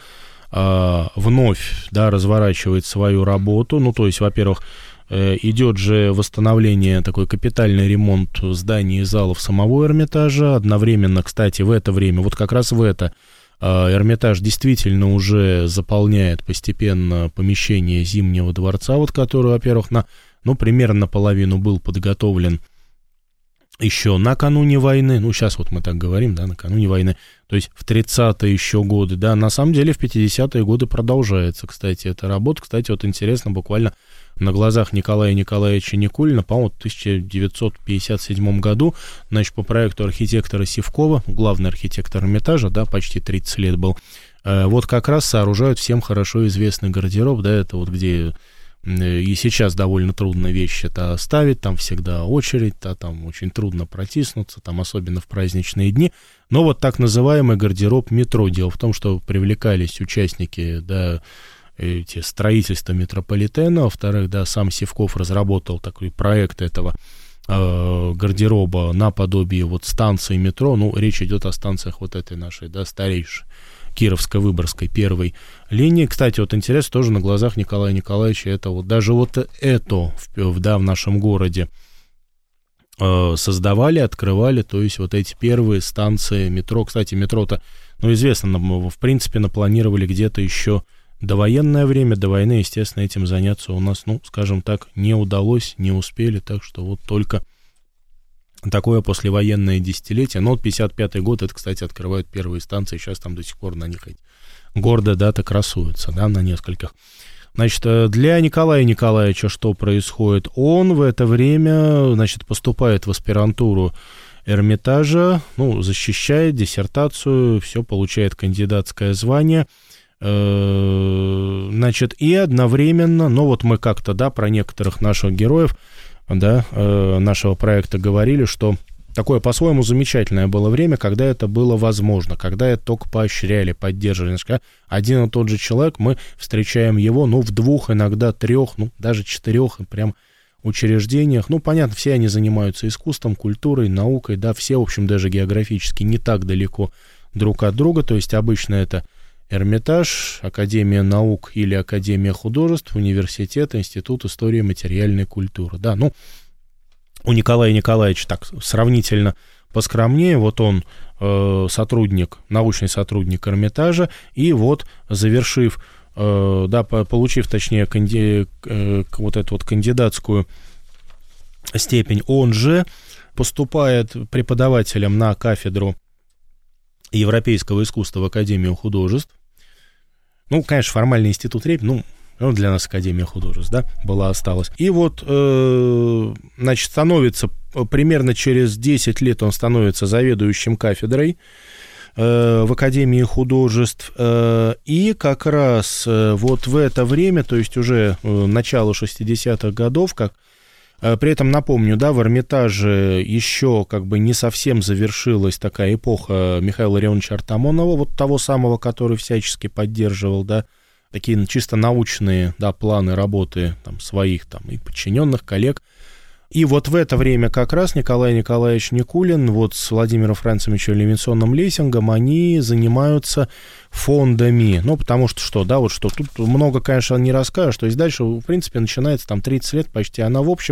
вновь, да, разворачивает свою работу. Ну, то есть, во-первых, идет же восстановление, такой капитальный ремонт зданий и залов самого Эрмитажа. Одновременно, кстати, в это время, вот как раз в это, Эрмитаж действительно уже заполняет постепенно помещение Зимнего дворца, вот который, во-первых, примерно наполовину был подготовлен еще накануне войны, ну, сейчас вот мы так говорим, да, накануне войны, то есть в 30-е еще годы, да, на самом деле в 50-е годы продолжается, кстати, эта работа. Кстати, вот интересно, буквально на глазах Николая Николаевича Никулина, по-моему, в 1957 году, значит, по проекту архитектора Сивкова, главный архитектор Эрмитажа, да, почти 30 лет был, вот как раз сооружают всем хорошо известный гардероб, да, это вот где и сейчас довольно трудно вещи-то ставить, там всегда очередь, да, там очень трудно протиснуться, там особенно в праздничные дни, но вот так называемый гардероб метро. Дело в том, что привлекались участники, да, эти строительства метрополитена, во-вторых, да, сам Сивков разработал такой проект этого гардероба наподобие вот станции метро, ну, речь идет о станциях вот этой нашей, да, старейшей, Кировско-Выборгской первой линии. Кстати, вот интересно, тоже на глазах Николая Николаевича это вот, даже вот это, да, в нашем городе создавали, открывали, то есть вот эти первые станции метро. Кстати, метро-то, ну, известно, в принципе, напланировали где-то еще довоенное время, до войны, естественно, этим заняться у нас, ну, скажем так, не удалось, не успели, так что вот только такое послевоенное десятилетие. Но вот 55-й год, это, кстати, открывают первые станции, сейчас там до сих пор на них гордо, да, так красуются, да, на нескольких. Значит, для Николая Николаевича что происходит? Он в это время, значит, поступает в аспирантуру Эрмитажа, ну, защищает диссертацию, все, получает кандидатское звание, значит, и одновременно, ну, вот мы как-то, да, про некоторых наших героев, да, нашего проекта говорили, что такое по-своему замечательное было время, когда это было возможно, когда это только поощряли, поддерживали. Один и тот же человек, мы встречаем его, ну, в 2, иногда 3, ну, даже 4 прям учреждениях. Ну, понятно, все они занимаются искусством, культурой, наукой, да, все, в общем, даже географически не так далеко друг от друга, то есть обычно это Эрмитаж, Академия наук или Академия художеств, университет, Институт истории и материальной культуры. Да, ну, у Николая Николаевича так сравнительно поскромнее, вот он сотрудник, научный сотрудник Эрмитажа, и вот завершив, да, получив, точнее, вот эту вот кандидатскую степень, он же поступает преподавателем на кафедру европейского искусства в Академию художеств. Ну, конечно, формальный институт Репина, ну, для нас Академия художеств, да, осталась. И вот, значит, становится, примерно через 10 лет он становится заведующим кафедрой в Академии художеств. И как раз вот в это время, то есть уже начало 60-х годов, как при этом напомню, да, в Эрмитаже еще как бы не совсем завершилась такая эпоха Михаила Леоновича Артамонова, вот того самого, который всячески поддерживал, да, такие чисто научные, да, планы работы там своих там и подчиненных, коллег. И вот в это время как раз Николай Николаевич Никулин вот с Владимиром Францевичем Левинсоном-Лессингом они занимаются фондами, ну, потому что, да, вот что, тут много, конечно, не расскажешь, то есть дальше, в принципе, начинается там 30 лет почти, она, в общем,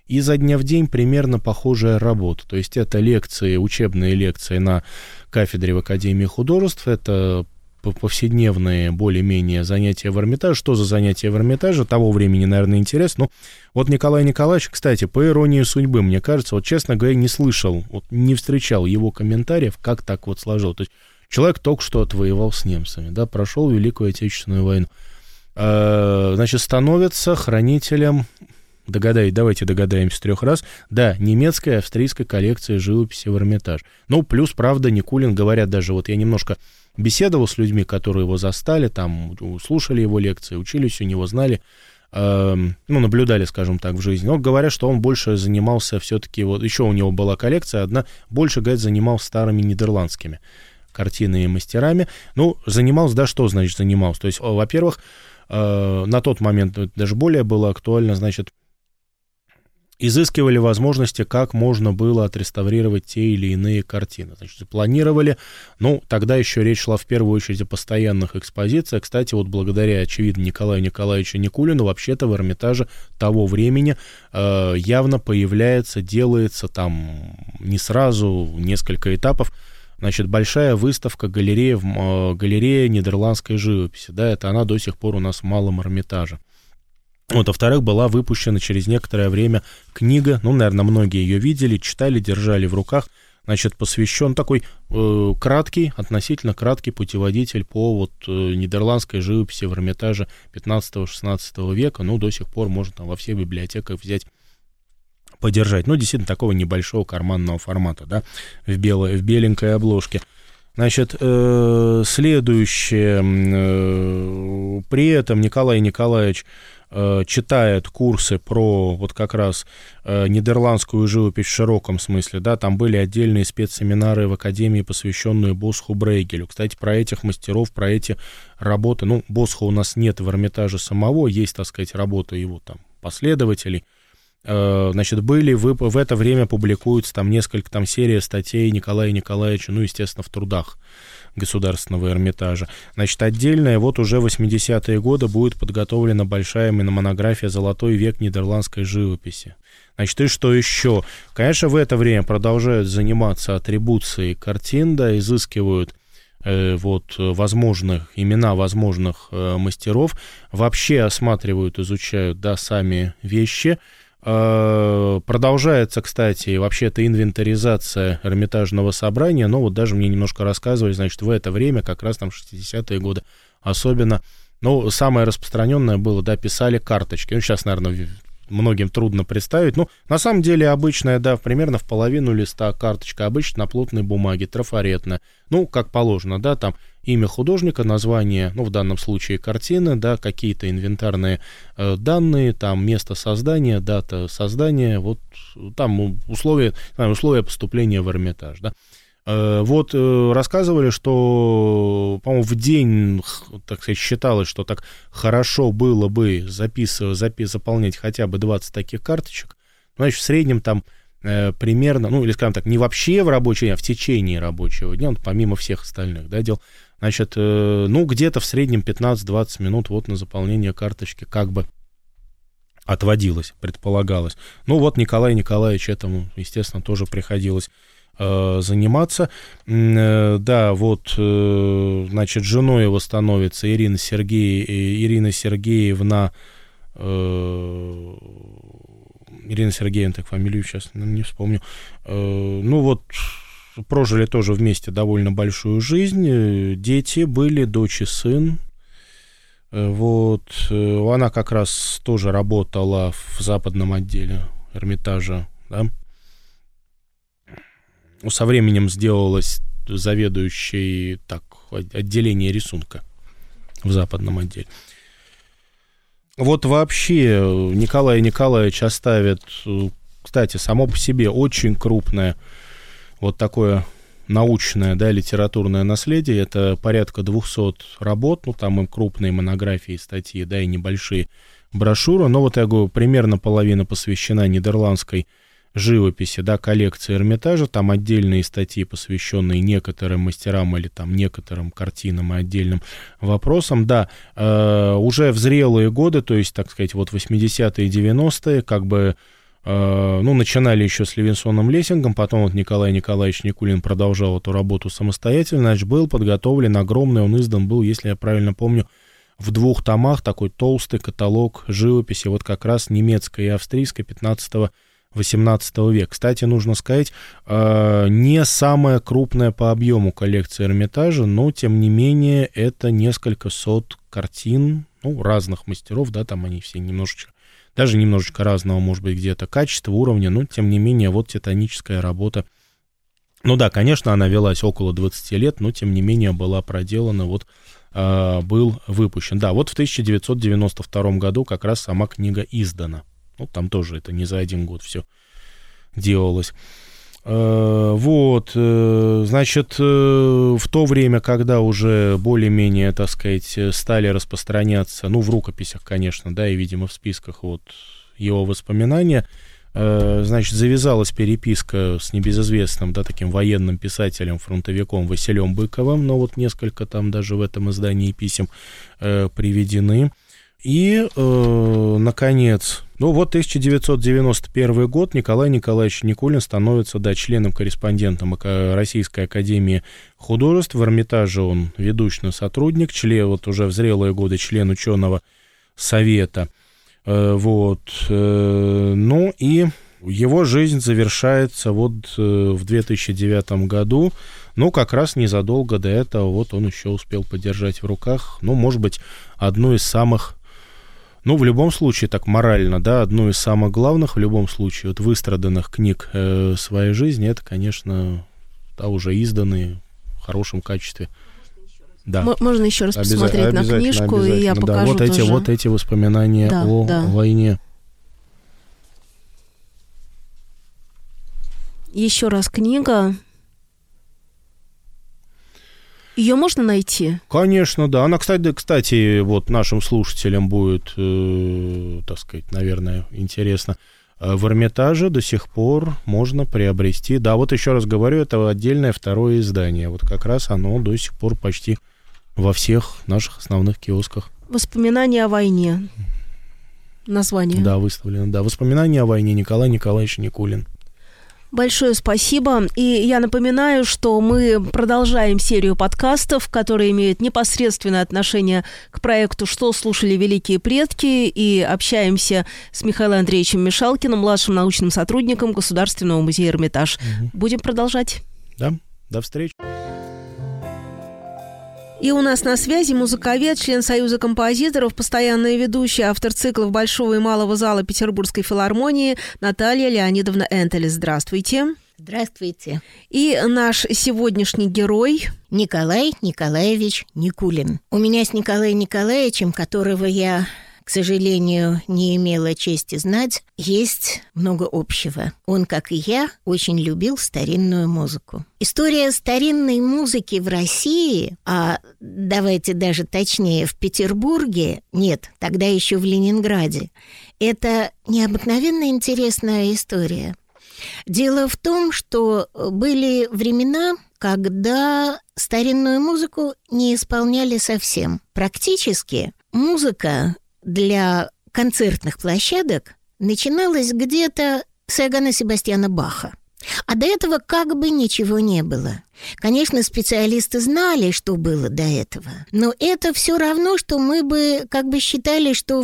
изо дня в день примерно похожая работа. То есть это лекции, учебные лекции на кафедре в Академии художеств, это повседневные более-менее занятия в Эрмитаже. Что за занятия в Эрмитаже? Того времени, наверное, интересно. Ну, вот Николай Николаевич, кстати, по иронии судьбы, мне кажется, вот, честно говоря, не слышал, вот, не встречал его комментариев, как так вот сложилось. То есть человек только что отвоевал с немцами, да, прошел Великую Отечественную войну. Значит, становится хранителем, давайте догадаемся 3 раз, да, немецкой и австрийской коллекции живописи в Эрмитаж. Ну, плюс, правда, Никулин, говорят, даже вот я немножко беседовал с людьми, которые его застали, там, слушали его лекции, учились у него, знали, наблюдали, скажем так, в жизни. Но говорят, что он больше занимался все-таки, вот еще у него была коллекция одна, больше, говорят, занимался старыми нидерландскими картинами и мастерами. Ну, занимался, да, что значит занимался? То есть, во-первых, на тот момент даже более было актуально, значит, изыскивали возможности, как можно было отреставрировать те или иные картины. Значит, запланировали, тогда еще речь шла в первую очередь о постоянных экспозициях. Кстати, вот благодаря, очевидно, Николаю Николаевичу Никулину, вообще-то в Эрмитаже того времени явно появляется, делается там не сразу, несколько этапов, значит, большая выставка, галерея нидерландской живописи, да, это она до сих пор у нас в Малом Эрмитаже. Вот, во-вторых, была выпущена через некоторое время книга, наверное, многие ее видели, читали, держали в руках, значит, посвящен такой относительно краткий путеводитель по вот нидерландской живописи в Эрмитаже 15-16 века, до сих пор можно там во всех библиотеках взять, подержать. Действительно, такого небольшого карманного формата, да, в беленькой обложке. Значит, следующее, при этом Николай Николаевич читает курсы про вот как раз нидерландскую живопись в широком смысле, да, там были отдельные спецсеминары в Академии, посвященные Босху Брейгелю. Кстати, про этих мастеров, про эти работы, Босха у нас нет в Эрмитаже самого, есть, так сказать, работы его там последователей. Значит, были в это время публикуются там несколько там серий статей Николая Николаевича, естественно, в трудах Государственного Эрмитажа. Значит, отдельная, вот уже в 80-е годы будет подготовлена большая монография «Золотой век нидерландской живописи». Значит, и что еще? Конечно, в это время продолжают заниматься атрибуцией картин, да, изыскивают имена возможных мастеров, вообще осматривают, изучают, да, сами вещи. Продолжается, кстати, вообще-то инвентаризация Эрмитажного собрания, но вот даже мне немножко рассказывали, значит, в это время, как раз там 60-е годы, особенно, самое распространенное было, да, писали карточки. Сейчас, наверное, многим трудно представить. На самом деле обычная, да, примерно в половину листа карточка, обычно на плотной бумаге, трафаретная. Как положено, да, там имя художника, название, в данном случае картины, да, какие-то инвентарные данные, там место создания, дата создания, вот там условия поступления в Эрмитаж, да. Вот рассказывали, что, по-моему, в день, так сказать, считалось, что так хорошо было бы заполнять хотя бы 20 таких карточек. Значит, в среднем там примерно, или, скажем так, не вообще в рабочий день, а в течение рабочего дня, помимо всех остальных, да, дел, значит, где-то в среднем 15-20 минут вот на заполнение карточки как бы отводилось, предполагалось. Николай Николаевич этому, естественно, тоже приходилось заниматься. Да, значит, женой его становится Ирина Сергеевна, так фамилию сейчас не вспомню. Прожили тоже вместе довольно большую жизнь. Дети были, дочь и сын. Она как раз тоже работала в западном отделе Эрмитажа, да. Со временем сделалась заведующей отделение рисунка в западном отделе. Вообще Николай Николаевич оставит, кстати, само по себе очень крупное такое научное, да, литературное наследие. Это порядка 200 работ, там и крупные монографии, статьи, да, и небольшие брошюры. Но я говорю, примерно половина посвящена нидерландской живописи, да, коллекции Эрмитажа, там отдельные статьи, посвященные некоторым мастерам или там некоторым картинам и отдельным вопросам, да, уже в зрелые годы, то есть, так сказать, 80-е и 90-е, как бы начинали еще с Левинсоном Лессингом, потом вот Николай Николаевич Никулин продолжал эту работу самостоятельно, значит, был подготовлен огромный, он издан был, если я правильно помню, в 2 томах, такой толстый каталог живописи, вот как раз немецкой и австрийской 15-18 века. Кстати, нужно сказать, не самая крупная по объему коллекция Эрмитажа, но, тем не менее, это несколько сот картин, разных мастеров, да, там они все немножечко разного, может быть, где-то качества, уровня, но, тем не менее, вот титаническая работа. Конечно, она велась около 20 лет, но, тем не менее, была проделана, был выпущен. Да, вот в 1992 году как раз сама книга издана. Там тоже это не за один год все делалось. Значит, в то время, когда уже более-менее, так сказать, стали распространяться, в рукописях, конечно, да, и, видимо, в списках его воспоминания, значит, завязалась переписка с небезызвестным, да, таким военным писателем, фронтовиком Василем Быковым, но несколько там даже в этом издании писем приведены. И, наконец, 1991 год Николай Николаевич Никулин становится, членом-корреспондентом Российской академии художеств. В Эрмитаже он ведущий сотрудник, уже в зрелые годы член ученого совета. И его жизнь завершается в 2009 году, как раз незадолго до этого он еще успел подержать в руках, может быть, одну из самых, в любом случае, так морально, да, одну из самых главных, в любом случае, выстраданных книг своей жизни, это, конечно, уже изданные в хорошем качестве. Да. Можно еще раз посмотреть на книжку, и я покажу тоже. Вот эти воспоминания о войне. Еще раз книга. Ее можно найти? Конечно, да. Она, кстати, нашим слушателям будет, так сказать, наверное, интересно. В Эрмитаже до сих пор можно приобрести. Да, еще раз говорю, это отдельное второе издание. Как раз оно до сих пор почти во всех наших основных киосках. «Воспоминания о войне». Название. Да, выставлено. Да, «Воспоминания о войне», Николай Николаевич Никулин. Большое спасибо. И я напоминаю, что мы продолжаем серию подкастов, которые имеют непосредственное отношение к проекту «Что слушали великие предки», и общаемся с Михаилом Андреевичем Мишалкиным, младшим научным сотрудником Государственного музея «Эрмитаж». Будем продолжать. Да, до встречи. И у нас на связи музыковед, член Союза композиторов, постоянная ведущая, автор циклов Большого и Малого зала Петербургской филармонии Наталья Леонидовна Энтелес. Здравствуйте. Здравствуйте. И наш сегодняшний герой Николай Николаевич Никулин. У меня с Николаем Николаевичем, которого я, к сожалению, не имела чести знать, есть много общего. Он, как и я, очень любил старинную музыку. История старинной музыки в России, а давайте даже точнее, в Петербурге, нет, тогда еще в Ленинграде, это необыкновенно интересная история. Дело в том, что были времена, когда старинную музыку не исполняли совсем. Практически музыка для концертных площадок начиналась где-то с Иоганна Себастьяна Баха. А до этого как бы ничего не было. Конечно, специалисты знали, что было до этого, но это все равно, что мы бы как бы считали, что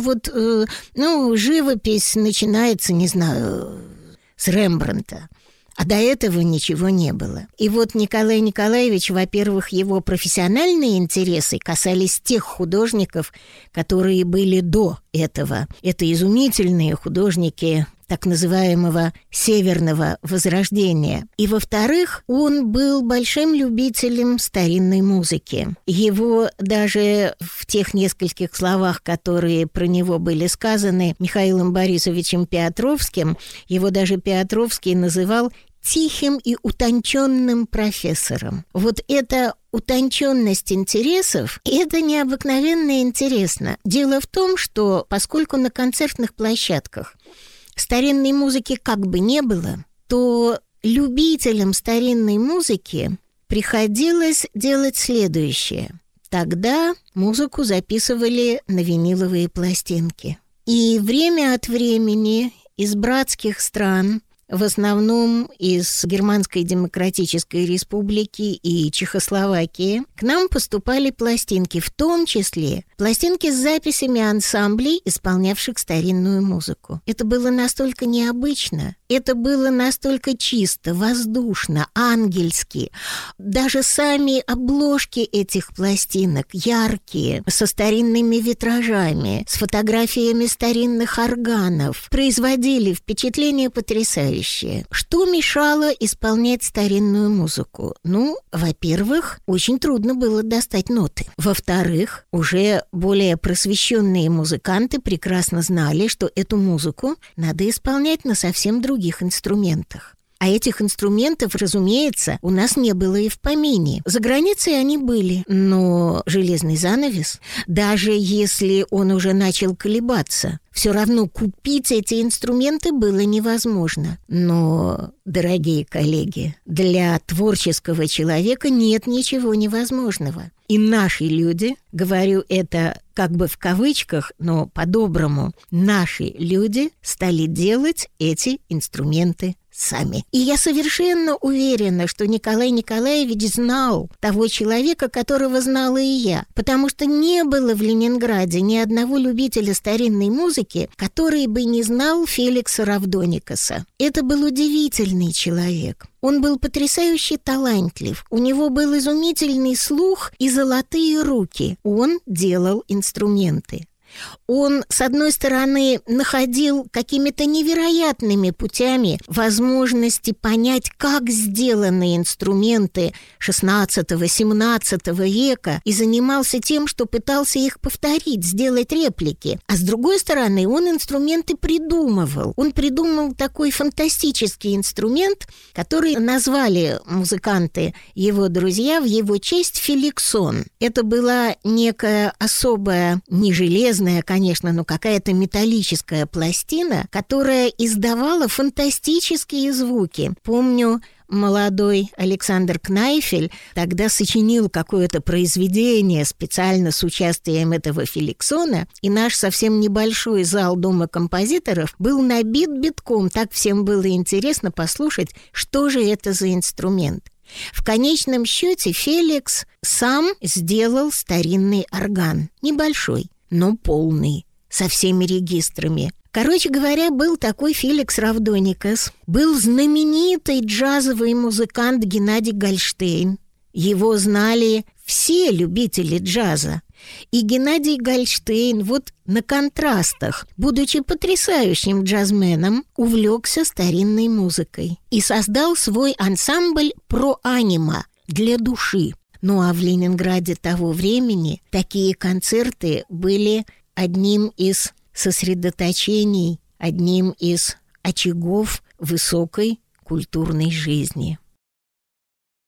живопись начинается, не знаю, с Рембрандта. А до этого ничего не было. И Николай Николаевич, во-первых, его профессиональные интересы касались тех художников, которые были до этого. Это изумительные художники так называемого Северного Возрождения. И, во-вторых, он был большим любителем старинной музыки. Его даже в тех нескольких словах, которые про него были сказаны Михаилом Борисовичем Петровским, его даже Петровский называл тихим и утонченным профессором. Эта утонченность интересов, это необыкновенно интересно. Дело в том, что поскольку на концертных площадках старинной музыки как бы не было, то любителям старинной музыки приходилось делать следующее. Тогда музыку записывали на виниловые пластинки. И время от времени из братских стран, в основном из Германской Демократической Республики и Чехословакии, к нам поступали пластинки, в том числе пластинки с записями ансамблей, исполнявших старинную музыку. Это было настолько необычно, это было настолько чисто, воздушно, ангельски. Даже сами обложки этих пластинок яркие, со старинными витражами, с фотографиями старинных органов, производили впечатление потрясающее. Что мешало исполнять старинную музыку? Ну, во-первых, очень трудно было достать ноты. Во-вторых, уже более просвещенные музыканты прекрасно знали, что эту музыку надо исполнять на совсем других инструментах. А этих инструментов, разумеется, у нас не было и в помине. За границей они были, но железный занавес, даже если он уже начал колебаться, все равно купить эти инструменты было невозможно. Но, дорогие коллеги, для творческого человека нет ничего невозможного. И наши люди, говорю это как бы в кавычках, но по-доброму, наши люди стали делать эти инструменты сами. И я совершенно уверена, что Николай Николаевич знал того человека, которого знала и я, потому что не было в Ленинграде ни одного любителя старинной музыки, который бы не знал Феликса Равдоникаса. Это был удивительный человек. Он был потрясающе талантлив, у него был изумительный слух и золотые руки. Он делал инструменты. Он, с одной стороны, находил какими-то невероятными путями возможности понять, как сделаны инструменты XVI-XVII века, и занимался тем, что пытался их повторить, сделать реплики. А с другой стороны, он инструменты придумывал. Он придумал такой фантастический инструмент, который назвали музыканты, его друзья, в его честь феликсон. Это была некая особая, не железная, конечно, но какая-то металлическая пластина, которая издавала фантастические звуки. Помню, молодой Александр Кнайфель тогда сочинил какое-то произведение специально с участием этого феликсона, и наш совсем небольшой зал Дома композиторов был набит битком. Так всем было интересно послушать, что же это за инструмент. В конечном счете Феликс сам сделал старинный орган, небольшой, но полный, со всеми регистрами. Короче говоря, был такой Феликс Равдоникас, был знаменитый джазовый музыкант Геннадий Гольштейн. Его знали все любители джаза. И Геннадий Гольштейн вот на контрастах, будучи потрясающим джазменом, увлекся старинной музыкой и создал свой ансамбль «Про-анима» для души. Ну а в Ленинграде того времени такие концерты были одним из сосредоточений, одним из очагов высокой культурной жизни.